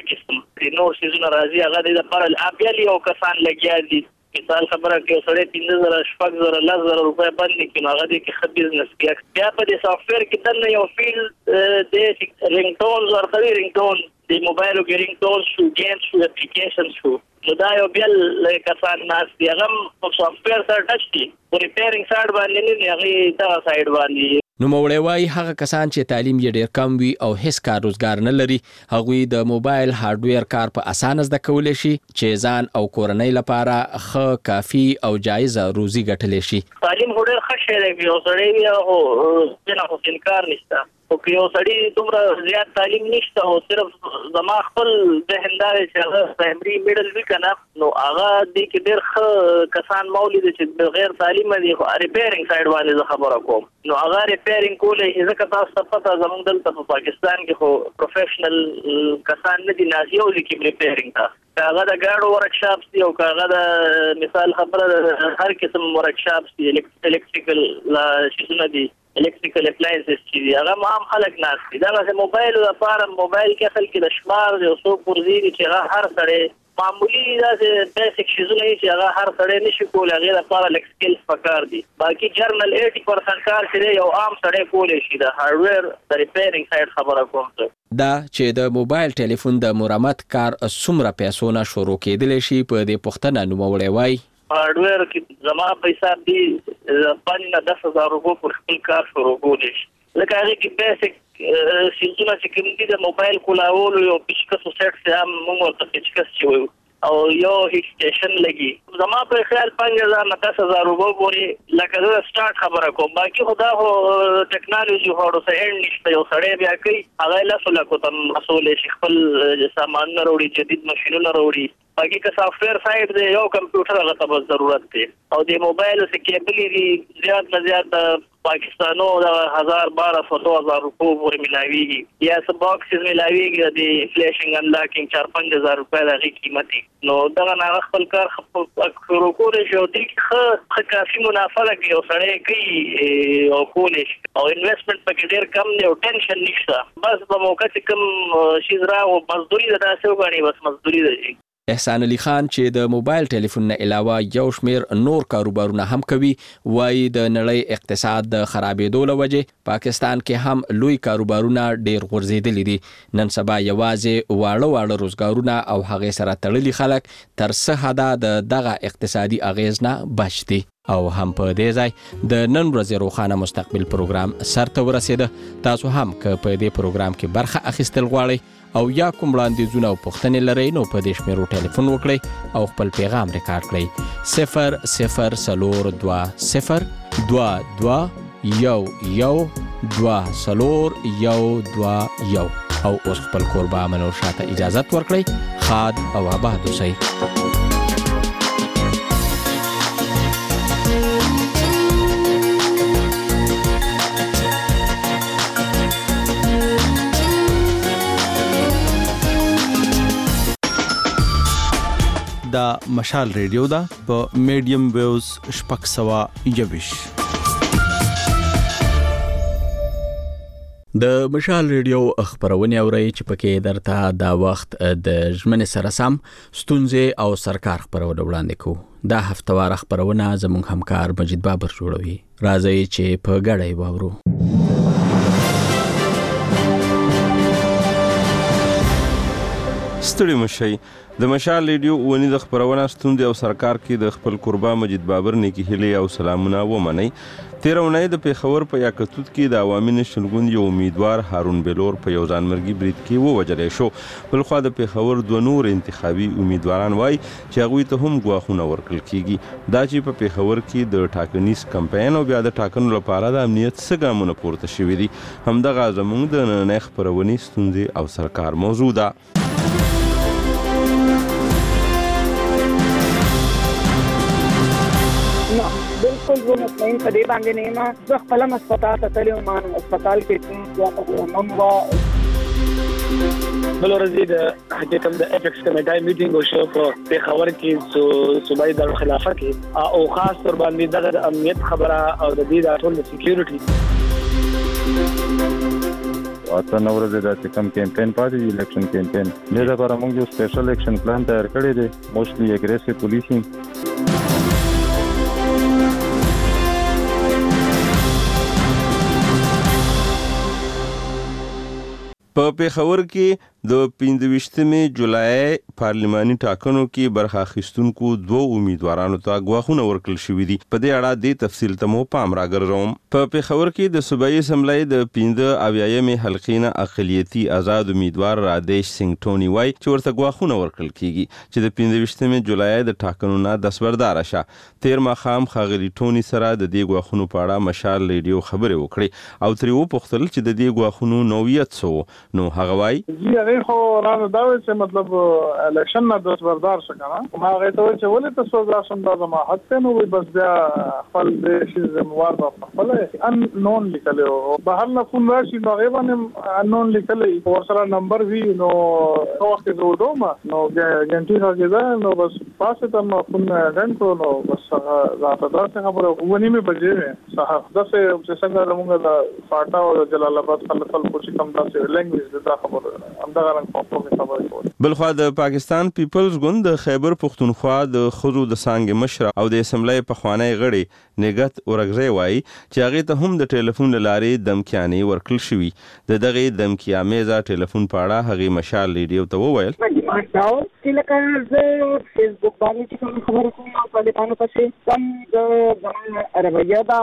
قسمه نور سيزونه راځي هغه د بره اپیل یو کسان لګیا دي. مثال خبره کې سره 15000 شپږ 1000 روپے باندې کې هغه دې کې خد بزنس کې بیا په دې سافټویر کې دنه یو فیل د رینګ ټون ورته رینګ ټون د موبایل کې رینګ ټون شو ګیم شو اپلیکیشن شو نو دا یو بیل کسان ناس دی هغه په سافټویر سره ټچ دي او ریپیرینګ سایډ باندې نه هغه دا سایډ باندې. نو موړی وای هغه کسان چې تعلیم یې ډېر کم وي او هیڅ کار روزګار نه لري هغوی د موبایل هارډویر کار په اسانه زده کولی شي چې ځان او کورنۍ لپاره ښه کافي او جایزه روزي ګټلی شي. تعلیم ډېر ښه شی دی یو سړی وي او نه خو انکار نشته او که یو سړی دومره زیات تعلیم نشته او صرف زما خپل ذهن دا چې هغه پرایمري میډل وي که نه نو هغه دې کې ډېر ښه کسان مولي دي چې بغیر تعلیمه دي خو ریپیرینګ سایډ باندې زه خبره کوم نو هغه ریپیرینګ کولی شي ځکه تاسو ته پته زموږ دلته په پاکستان کې خو پروفیشنل کسان نه دي ناز یو ځای کې ریپیرینګ ته که هغه د ګاډو ورکشاپس دي او که هغه د مثال خبره هر قسم ورکشاپس دي الکتریکل شیزونه دي الکتریکل اپلاینسز چې دي هغه هم خلک ناست دي. دغسې موبایل لپاره موبایل کې اصل کې د شمار یو څو پرزې دي چې هغه هر سړی معمولی داسې بیسک شیزونه چې هغه هر سړی نشي کولی هغې لپاره لږ سکلز پکار دي. باقي جرنل 80% کار چې دی یو عام سړی کولی شي. د هارډویر د ریپیرینګ سایډ خبره کوم دا چې د موبایل ټلیفون د مرمت کار څومره پیسو نه شروع کېدلی شي په دې پوښتنه نوموړی وایي هارډویر کې زما پیسې دي 5-10,000 روپو پر خپل کار شروع کولی شي. لکه هغې کې بیسک سیزونه چې کوم دي د موبایل کولاولو یو پیچکس سیټ هم موږ ورته پیچکس چې وایو او یو هیټ سټیشن لګي زما په خیال 5,000-10,000 روپو پورې لکه زه سټارټ خبره کوم. باقي خو دا خو ټیکنالوژي خو ورسره اینډ نشته. یو سړی بیا کوي هغه لسو لکو ته مسولی شي خپل سامانونه راوړي جدید ماشینونه راوړي. باقي که سافټویر سایډ دی یو کمپیوټر هغه ته بس ضرورت دی او د موبایل څه کیبلې دي زیات نه زیات پاکستانو د 1,000-1,200 روپو پورې ملاویږي یا څه باکسز ملاویږي د فلیشنګ انلاکینګ 4-5,000 روپۍ د هغې قیمت نو دغه نه هغه خپل کار شروع کولی شي او دې کې ښه کافي منافع لګي یو سړی کوي او کولی شي او انویسټمنټ پکې ډېر کم دی او ټینشن نشته. بس په موقع چې کوم شیز راغو مزدوري ده داسې وګڼي بس مزدوري ده. احسان علي خان چې د موبایل ټلیفون نه علاوه یو شمېر نور کاروبارونه هم کوي وایي د نړۍ اقتصاد د خرابېدو له وجې پاکستان کې هم لوی کاروبارونه ډېر غورځېدلي دي. نن سبا یوازې واړه روزګارونه او هغې سره تړلي خلک تر څه حده د دغه اقتصادي اغېز نه بچ دي. او هم په دې ځای د نن ورځې روښانه مستقبل پروګرام سرته ورسېده. تاسو هم که په دې پروګرام کې برخه اخیستل غواړئ او یا کوم وړاندیزونه او پوښتنې لرئ نو په دې شمیرو ټلیفون وکړئ او خپل پیغام ریکارډ کړئ 00422 او اوس خپل کوربه منور شاته اجازت ورکړئ. خاد او آباد اوسئ. مشال ریډیو دا په میډیم ویوز شپږ سوه یویش. د مشال ریډیو خبرونه اوري چې پکې درته دا وخت د ژمنې سره سم ستونزې او سرکار خبرونه وړاندې کوو. دا هفتوار خبرونه زموږ همکار مجید بابر جوړوي. راځي چې په ګډه واورو. ستړي مشي د مشال ریډیو ونی د خبرونه ستوندې او سرکار کې د خپل قربا مجید بابر نیکی هلي او سلامونه ومني. 13 اونۍ د پیښور په یاکتوت کې د عوامي نشل ګوند یو امیدوار هارون بلور په یو ځانمرګي برید کې ووجل شو. بلخو د پیښور دوه نور انتخابي امیدواران وای چې هغه ته هم غواخونه ورکړل کیږي. دا چې په پیښور کې د ټاکنیز کمپاین او بیا د ټاکنو لپاره د امنیت څخه ګامونه پورته شوې دي. همدغه زموږ د نننۍ خبرونې ستوندې او سرکار موضوع ده. بالکل زه مطمئن په دې باندې نه یم. زه خپل هسپتال ته تللی وم، هسپتال کې زیاته نوم وه. بل ورځ د کوم د اپیکس کمیټې میټینګ وشو په پیښور کې صوبایي دارالخلافه کې او خاص تر باندې د امنیت خبره او د دې د ټول سکیورټي اته نو ورځ د کم کمپاین پاتې دی الیکشن کمپاین نه دا پر موږ یو سپیشل اکشن پلان تیار کړی دی موستلی اګریسیو پولیسینګ. په پیښور کې د 25 جولای پارلماني ټاکنو کې برخه اخیستونکو دوه امیدوارانو ته غواخونه ورکړل شوې دي. په دې اړه د تفصیل ته مو پام راګرځوم. په پیښور کې د صوبایي اسمبلی د 15 حلقې نه اقلیتي آزاد امیدوار رادیش سنگ ټونی وای چې ورته غواخونه ورکړل کیږي چې د 25 جولای د ټاکنو نه دسبردار شه. 13 مخام خاغلی ټونی سره د دې غواخونو په اړه مشال ریډیو خبرې وکړي او تری و پختل چې د دې غواخونو نوعیت سو نو هغه وای خو راځه دا وایي چې مطلب الیکشن نه دسبردار شه کنه ما هغه ته وایي چې ولې دسبردار شم دا زما حق ته نو بس بیا خپل د شي زموار په خپل ان نون لیکلو بهر نه فون راشي نو هغه باندې ان نون لیکلې ورسره نمبر وی نو وخت زودوم نو ګنټي راځي نو بس پاسه ته فون غنټو نو بس راته دا خبره ونی مې بجې صاحب داسه چې څنګه موږ د فاټا او جلال آباد خلک کوشش کم داسه لنګویج دا خبره همدغه بلخوا د پاکستان پیپلز ګوند د خیبر پختونخوا د خزو د سانګ مشر او د اسمبلی په خوانی غړي نګت اورګزی وای چې هغه ته هم د ټلیفون لارې دمکیانی ورکل شوی. د دغه دمکیا میزه ټلیفون پاړه هغه مشال ریډیو ته وویل چې لکه زه فیسبوک باندې چې کوم خبرې کوم او په دې باندې پسې کم د عربیه دا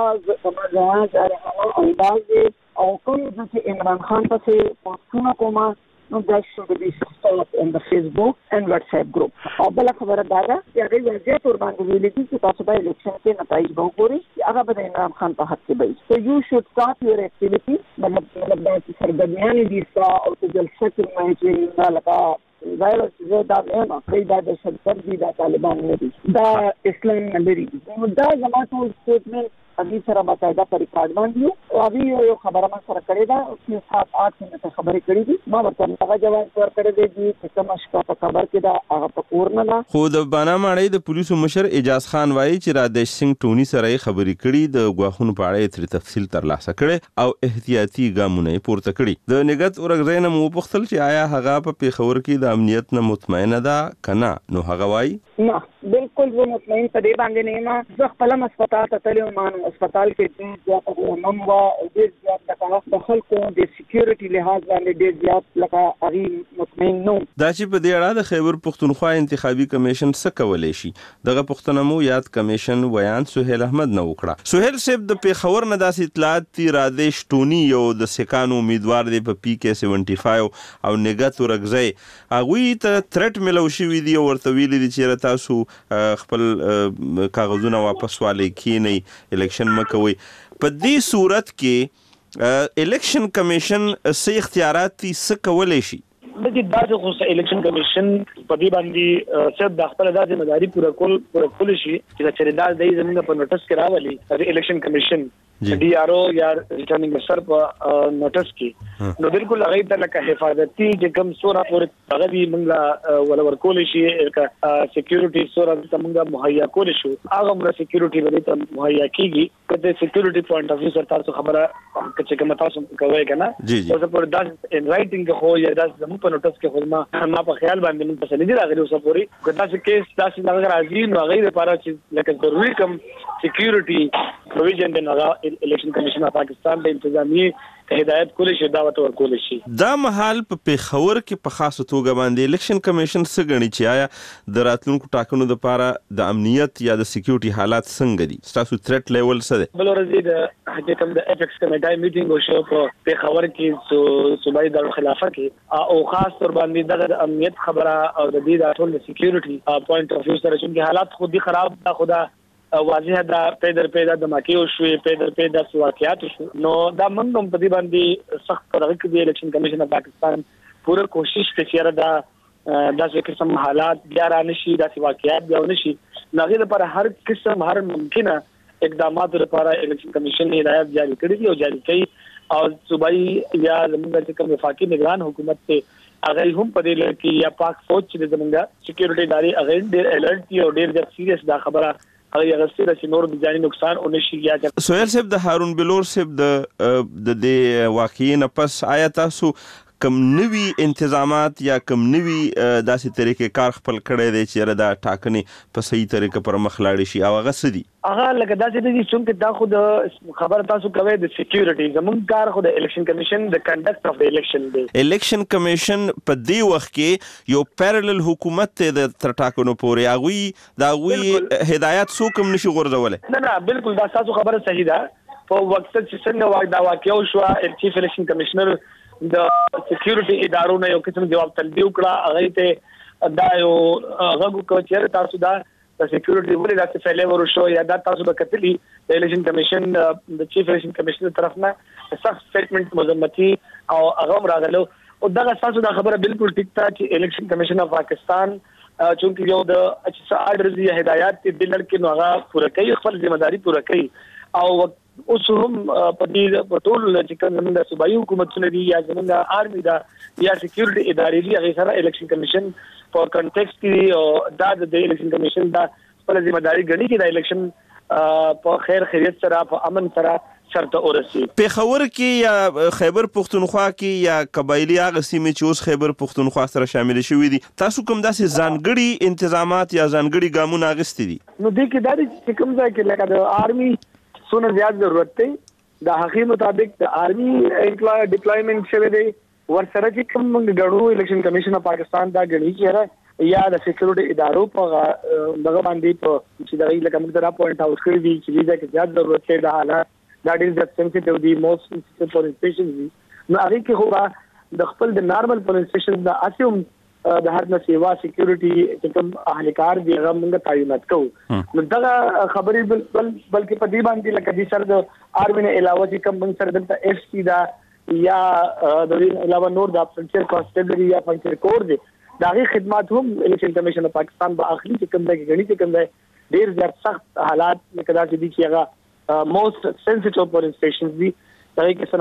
زموږ انداز او کوم چې عمران خان پسې پوسټونه کومه نو دا should be stopped in the Facebook and WhatsApp group. او بل خبره دا ده چې هغه واضح تور باندې ویلي چې تاسو به الیکشن کې نتایج وګورئ چې هغه به عمران خان په حق کې وي. So you should stop your activity. مطلب دا چې سرګرداني دي او چې جلسه کې مې چې لکه ظاهر چې دا نه کوي دا د شرط دي د طالبان نه دي دا اسلام نه لري. دا زموږ ټول سټیټمنټ ابي سره باقاعده پر ریکارډ باندې او ابي یو خبره ما سره کړې ده چې 7-8 منټه خبرې کړې دي ما ورته هغه جواب ورکړی دی چې کوم شپه په خبر کې دا هغه په کور نه ده. خو د باناماړی د پولیسو مشر اجاز خان وایي چې رادیش سنگ ټونی سره خبرې کړي د غواخونو په اړه تر تفصیل ترلاسه کړي او احتیاطي ګامونه پورته کړي. د نګت اورګزی نه مو پوښتل چې آیا هغه په پیښور کې د امنیت نه مطمئنه ده کنه نو هغه وایي نه بالکل زه مطمئن په دې باندې نه یم. زه خپل هسپتال ته تللی وم، هسپتال کې ډېر نوم وه او ډېر زیات لکه د خلکو د سکیورټي لحاظ باندې ډېر زیات لکه هغې مطمئن نه وم. دا چې په دې اړه د خیبر پختونخوا انتخابي کمیشن څه کولی شي دغه پوښتنه مو یاد کمیشن ویان سهیل احمد نه وکړه. سهیل صاحب د پیښور نه داسې اطلاعات دي رادیش ټونی یو د سکانو امیدوار دی په PK75 او نګت اورګزی هغوی ته تھرټ ملو شوي دي او ورته ویلي دي چې تاسو خپل کاغذونه واپس والي کینی الیکشن مکوي. په دې صورت کې الیکشن کمیشن څه اختیارات دي څه کولی شي؟ د دې بعد خو الیکشن کمیشن په دې باندې صرف د خپل د ځمداري پوره کول شي چې چې دا د زمينه په نوټس کې راولي د الیکشن کمیشن ډي آر او یا ریټرنینګ افسر په نوټس کې نو بالکل هغه ته لکه حفاظتي چې کوم سورا پورې هغه دی موږ ولور کول شي سکیورټي سورا ته موږ مهیا کول شو هغه موږ سکیورټي باندې ته مهیا کیږي کله سکیورټي پوینټ اف ویو سره تاسو خبره چې کوم تاسو کوی کنه اوس پر داس ان رائټینګ خو یا داس زمو په نوټس کې خو ما په خیال باندې موږ څه نه دی راغلی اوس پورې کدا چې کیس تاسو څنګه راځي نو هغه لپاره چې لکه ضروري کوم سکیورټي پروویژن د الیکشن کمیشن اف پاکستان د انتظامی هدایت کولې شي دعوت ورکول شي دا مهال په پیښور کې په خاصه توګه باندې الیکشن کمیشن څه غني چې آیا د راتلونکو ټاکنو لپاره د امنیت یا د سکیورټي حالات څنګه دي تاسو تھریټ لیول څه دی بل ورځ د حکم د اپیکس کمیټای میټینګ وشو په پیښور کې صوبایي دارالخلافه کې او خاص تور باندې د امنیت خبره او د دې د ټول سکیورټي پوینټ اف ویو سره چې حالات خودي خراب دا خدا واضح دا پیدر د ماکیو شوې پیدر د واقعیات شو نو دا موږ په دې باندې سخت پرغه کې د الیکشن کمیشن اف پاکستان پوره کوشش کوي دا څه قسم حالات بیا را نشي دا واقعیات بیا ونشي نغې لپاره هر قسم هر ممکنه اقدامات لپاره الیکشن کمیشن هدایت جاری کړی دی او جاری کوي او صوبایي یا زموږ چې کوم وفاقي نگران حکومت ته اگر هم په دې لکه یا پاک فوج چې زموږ سکیورټي ادارې اگر ډېر الرټ دي او ډېر سیریس دا خبره هغه غسیره چې نور د ځاني نقصان او نشي یا سہیل صاحب د هارون بلور صاحب د واقعي نه پس آیا تاسو کم نوی انتظامات یا کم نوی داسې طریقې کار خپل کړی دی چې دا ټاکنې په صحیح طریقه پر مخ لاړ شي او هغه څه دي هغه لکه داسې دي چې دا خو د خبر تاسو کوي د سکیورټي زموږ کار خو د الیکشن کمیشن د کنډکټ اف د الیکشن دی الیکشن کمیشن په دې وخت کې یو پیرالل حکومت ته د تر ټاکنو پورې هغه هدایت سو کوم نشي غورځول نه بالکل دا تاسو خبره صحیح ده په وخت چې څنګه دا واقعو شو چیف الیکشن کمیشنر د سکیورټي ادارو نه یو قسم جواب طلبي وکړه هغه ته دا یو هغه کو چې تاسو دا سکیورټي ولې دا څه فعاله ورشو یا دا تاسو به کتلی د الیکشن کمیشن د چیف الیکشن کمیشنر طرف نه سخت سټیټمنټ مذمتي او هغه راغلو او دا تاسو دا خبره بالکل ټیک تا چې الیکشن کمیشن اف پاکستان چونکی یو د اچھا هدایات د لړ نو هغه پوره کوي خپل ځمېداري پوره کوي او اوس هم په دې ټول چې کوم د صوبایي حکومتونو دي یا زموږ آرمي دا یا سکیورټي ادارې دي هغه سره الیکشن کمیشن په کنټیکسټ کې او دا د الیکشن کمیشن دا خپل ځمېداري غني کې د الیکشن په خیر خیریت سره په امن سره شرط اورسي پیښور کې یا خیبر پختونخوا کې یا قبایلی هغه سیمې چې اوس خیبر پختونخوا سره شامل شوي دي تاسو کوم داسې ځانګړي انتظامات یا ځانګړي ګامونه اخیستي دي نو دې کې دا چې کوم ځای کې لکه د آرمي څونه زیات ضرورت دی د هغې مطابق د آرمي ډپلایمنټ شوی دی ورسره چې کوم موږ غړو الیکشن کمیشن اف پاکستان دا غړي چې یا د سکیورټي ادارو په دغه باندې په چې دغه لکه موږ دا پوینټ اوټ کړی دی چې دا کې زیات ضرورت دی د حالات دا ډېر سنسټیو دی موست سنسټیو پولیس سټیشن دی نو هغه کې هو د خپل د نارمل پولیس سټیشن د اسیم د هر نه سیوا سکیورټي چې کوم اهلکار دی هغه موږ تعینات کوو نو دا خبرې بلکې په دې باندې لکه دې سره د آرمي نه علاوه چې کوم موږ سره د اف سی دا یا د دې علاوه نور د فرنټیر کانسټیبلری یا فرنټیر کور دی دا غي خدمات هم الیکشن کمیشن اف پاکستان په اخلي چې کوم د غني چې کوم د ډیر زیات سخت حالات لکه دا چې دي چې هغه موست سنسټیو پولیس سټیشنز دي دا کې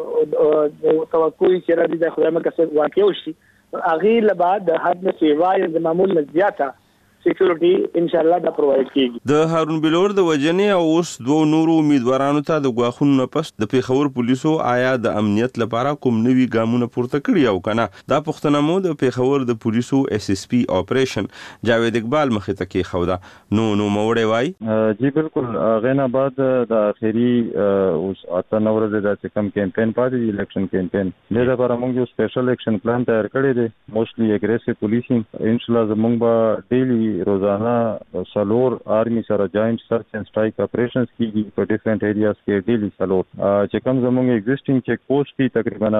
سناسو توقع چې را دي د خدای مکه څه واقع وشي هغه له بعد د حد نه سیوا د معمول نه زیاته سکیورټي ان شاء الله دا پرووایډ کیږي د هارون بلور د وجنې او اوس دوه نورو امیدوارانو ته د غواخونو نه پس د پیښور پولیسو آیا د امنیت لپاره کوم نوي ګامونه پورته کړی او کنه دا پښتنه مو د پیښور د پولیسو اس اس پی اپریشن جاوید اقبال مخه ته کې خوده نو موړې وای جی بالکل غینا بعد د اخیری اوس اته نورز د کم کمپاین پاتې الیکشن کمپاین د لپاره موږ یو سپیشل اکشن پلان تیار کړی دی موستلی اګریسیو پولیسینګ ان شاء الله زموږ به ډیلی روزانه سالور آرمی سره جاینټ سرچ اینڈ سټرایک اپریشنز کیږي په ډیفرنٹ ایریاز کې ډیلی سالور چې کوم زموږ ایگزیسټینګ چیک پوسټ دی تقریبا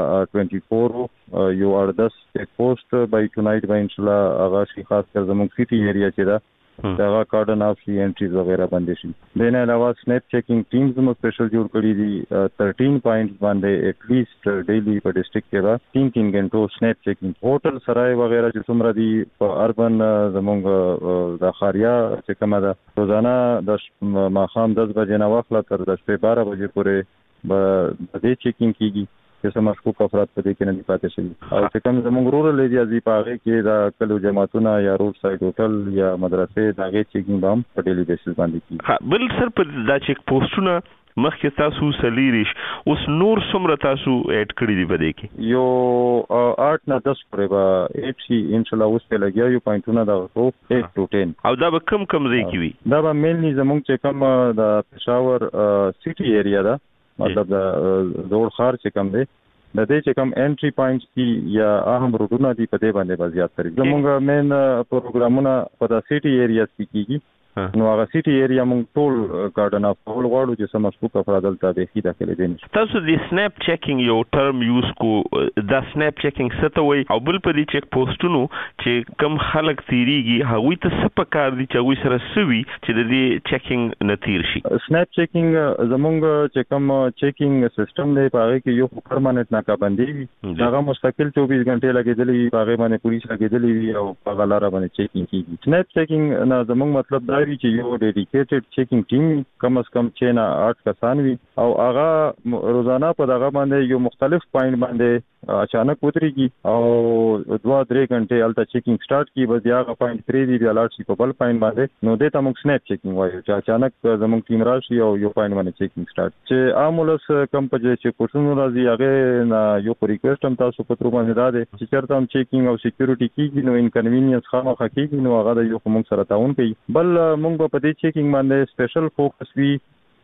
هغه 24 یو 10 چیک پوسټ بای ټونایټ به ان شاء الله هغه شي خاص کر زموږ سیټي ایریا چې دا دا کارډن اف شي انټریز وغیرہ باندې شي دنه علاوه سنیپ چیکینګ ټیمز مو سپیشل جوړ کړی دي 13 پوینټس باندې اټ لیست ډیلی په ډیسټریکټ کې را 3 غنټو سنیپ چیکینګ هوټل سرای وغیرہ چې څومره دي په اربن زمونږ د خاریا چې کومه ده روزانه د ماخام 10 بجې نه واخله تر د شپې 12 بجې پورې به د چیکینګ کیږي چې سم مشکوک افراد په دې کې نه پاتې شي او چې کوم زموږ رورل ایریاز په هغه کې دا کلو جماعتونه یا روډ سایډ هوټل یا مدرسې دا غي چیکینګ هم په ډیلی بیسس باندې کیږي بل سر په دا چیک پوسټونه مخکې تاسو سلیریش اوس نور څومره تاسو اډ کړی دی بده کې یو 8 نه 10 پرې با 8 شي ان شاء الله اوس په لګیا یو پوینټونه دا 8 to 10 او دا به کم ځای کې وي دا به مینلی زموږ چې کوم د پېښور سټي ایریا دا مطلب د زوړ خار چې کوم دی د دې چې کوم انټری پوینټس دي یا اهم روډونه دي په دې باندې بازیات کوي زموږ مین پروګرامونه په د سټي ایریاز کې کیږي نو هغه سټي ایریا موږ ټول کارډن اف ټول غواړو چې سم مشکوک افراد دلته به خې داخله دي تاسو د سنیپ چیکینګ یو ټرم یوز کو د سنیپ چیکینګ ستوي او بل په دې چیک پوسټونو چې کم خلک تیریږي هغوی ته څه پکار دي چې هغوی سره سوي چې د دې چیکینګ نتیر شي سنیپ چیکینګ زموږ چې کوم چیکینګ سیستم دی په هغه کې یو پرماننت ناکابندي وي هغه مستقل 24 غنټې لګیدلې په هغه باندې پولیس لګیدلې وي او په غلاره باندې چیکینګ کیږي سنیپ چیکینګ نه زموږ مطلب دا وی چې یو ډیډیکیټډ چیکینګ ټیم کم از کم 6 نه 8 کسان وي او هغه روزانه په دغه باندې یو مختلف پوینټ باندې اچانک وتريږي او 2-3 غنټې الته چیکینګ سٹارټ کی بس هغه پوینټ 3 دی بیا لاړ شي په بل پوینټ باندې نو دې ته موږ سنیپ چیکینګ وایو چې اچانک زموږ ټیم راشي او یو پوینټ باندې چیکینګ سٹارټ چې عامولس کم په چې کوښښونه راځي هغه نه یو ریکوست هم تاسو په تر باندې داده چې چرته هم چیکینګ او سکیورټي کیږي نو انکنوینینس خامخا کیږي نو هغه د یو موږ سره تعاون کوي بل موږ په دې چیکینګ باندې سپیشل فوکس وی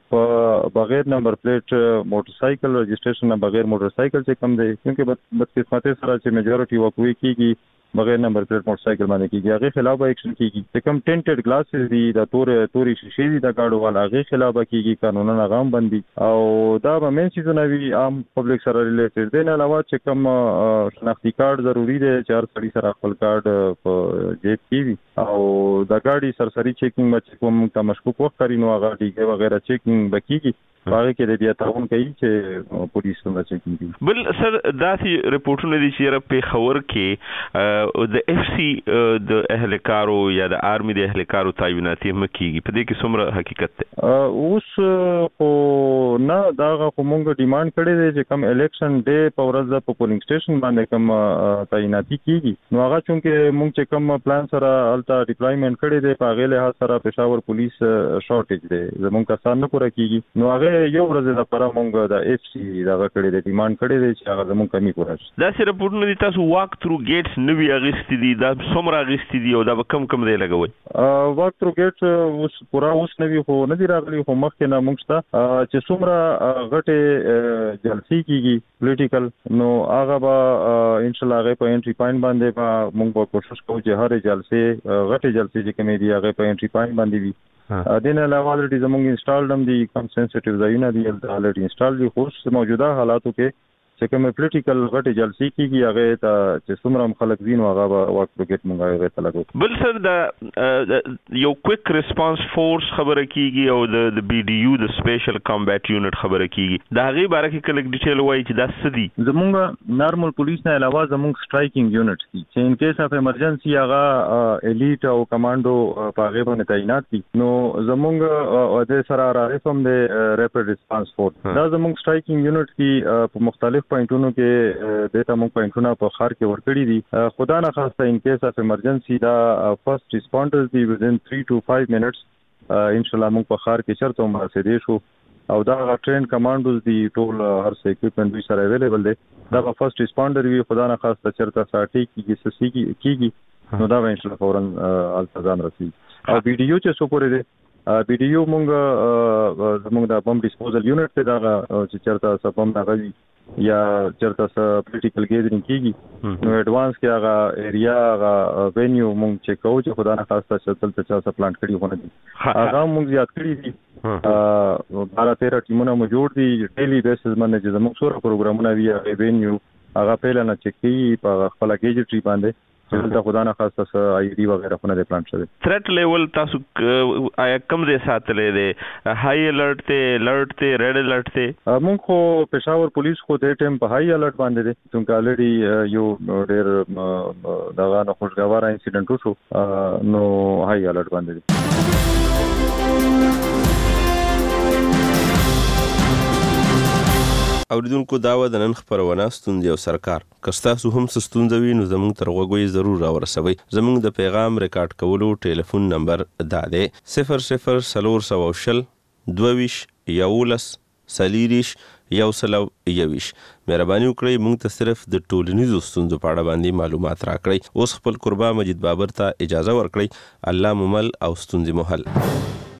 په بغیر نمبر پلیټ موټر سایکل رجسٹریشن نه بغیر موټر سایکل چې کم دی کیونکه بدقسمتۍ سره چې میجورټي وقوي کیږي بغیر نمبر پلیټ موټر سایکل باندې کیږي هغه خلاف ایکشن کیږي چې کم ټینټډ گلاسز دي د توري شیشې دي د گاډو والا هغه خلاف کیږي قانونا غام بندي او دا به مین سیزونه وی عام پبلک سره ریلیټډ دي نه علاوه چې کم شناختی کارت ضروری دی چې هر سړي سره خپل کارت په جیب کې وي او د گاډي سرسري چیکینګ مچ کوم ته مشکوک وخت کاری نو هغه ډیګه وغیرہ چیکینګ بکیږي هغه کې د بیا تعاون کوي چې پولیس څنګه چیکینګ کوي بل سر داسې رپورټونه دي چې په خبر کې د اف سی د اهلکارو یا د آرمي د اهلکارو تعیناتي مکیږي په دې کې څومره حقیقت ده اوس خو نه دا خو مونږ ډیماند کړی دی چې کم الیکشن ډے په ورځ په پولینګ سټیشن باندې کم تعیناتي کیږي نو هغه چې مونږ چې کم پلان سره الټا ډیپلایمنٹ کړی دی په هغه له سره پېښور پولیس شارټیج دی زمونږ کسان نه پوره کیږي نو هغه یو ورځ د پره مونږ د اف سی دا کړی دی ډیماند کړی دی چې هغه زمونږ کمی پوره شي دا سره رپورټونه دي تاسو واک تھرو ګیټس نوی اغستی دي دا څومره اغستی دي او دا کم دی لګوي واک تھرو ګیټس اوس پورا اوس نوی خو نه دی راغلی خو مخکې نه مونږ ته چې څومره غټه جلسې کیږي پولیټیکل نو هغه به ان شاء الله هغه په انټری پوینټ باندې به مونږ به کوشش کوو چې هر جلسې غټه جلسې چې کومې دي هغه په انټری پوینټ باندې وي دین علاوه الریډي زموږ انسټال دم دي کم سنسټیو ځایونه دي الریډي انسټال دي خو موجوده حالاتو کې چې کوم پولیټیکل غټي جلسې کیږي هغه ته چې څومره خلک دین هغه واک پروګټ مونږه هغه ته لګو بل سر د یو کویک ریسپانس فورس خبره کیږي او د بي ډي یو د سپیشل کمبات یونټ خبره کیږي دا غي باره کې کله ډیټیل وایي چې دا سدي زمونږ نارمل پولیس نه علاوه زمونږ سټرایکینګ یونټ دي چې ان کیس اف ایمرجنسي هغه الیټ او کمانډو په هغه باندې تعینات دي نو زمونږ د سره رافم د ریپډ ریسپانس فورس دا زمونږ سټرایکینګ یونټ دي په مختلف پوینټونو کې د تمام پوینټونو په خار کې ورکړي دي خدا نه خاصه ان کیس اف ایمرجنسي دا فرست ریسپونډرز دي within 3 to 5 minutes ان شاء الله موږ په خار کې چرته هم رسیدې شو او دا ټرین کمانډوز دي ټول هر څه اکوپمنټ دوی سره اویلیبل دي دا فرست ریسپونډر وی خدا نه خاصه چرته ساټي کیږي کیږي نو دا ان شاء الله فورن التزام رسي او ویډیو چې سو پورې دي ویډیو موږ د بم ډیسپوزل یونټ ته دا چې چرته سبم نه غوي یا چرته پولیټیکل ګیدرینګ کیږي نو ایڈوانس کې هغه ایریا هغه وینیو مونږ چې کوو چې خدای نه خواسته چې تل څه پلان کړی ونه دي هغه مونږ زیات کړی دي 12-13 ټیمونه مو جوړ دي ډیلی بیسز باندې چې زموږ سره پروګرامونه وی هغه وینیو هغه پیل نه چکی په خپل ګیجټری باندې دلته خدانه خاصه آی ډي وغیرہ خونه د پلان شوی. تھریټ لیول تاسو آیا کم دې ساتلې دي؟ هاي الرټ ته ریډ الرټ ته مونږ خو پېښور پولیس خو د ټیم په هاي الرټ باندې دي څنګه الریډي یو ډېر دغه نه خوشګوار انسیډنټ وشو نو هاي الرټ باندې دي. اوریدونکو دا و د نن خبرونه ستوندې او سرکار کستاسو هم ستوندوي نو زموږ تر غوږی ضرور راورسوي. زموږ د پیغام ریکارډ کولو ټلیفون نمبر دا دی 0040 22 11 سلیریش 121. مهرباني وکړئ موږ ته صرف د ټولنیزو ستونزو په اړه باندې معلومات راکړئ. اوس خپل قربا مجید بابر ته اجازه ورکړئ. الله مو مل او ستونزې مو حل.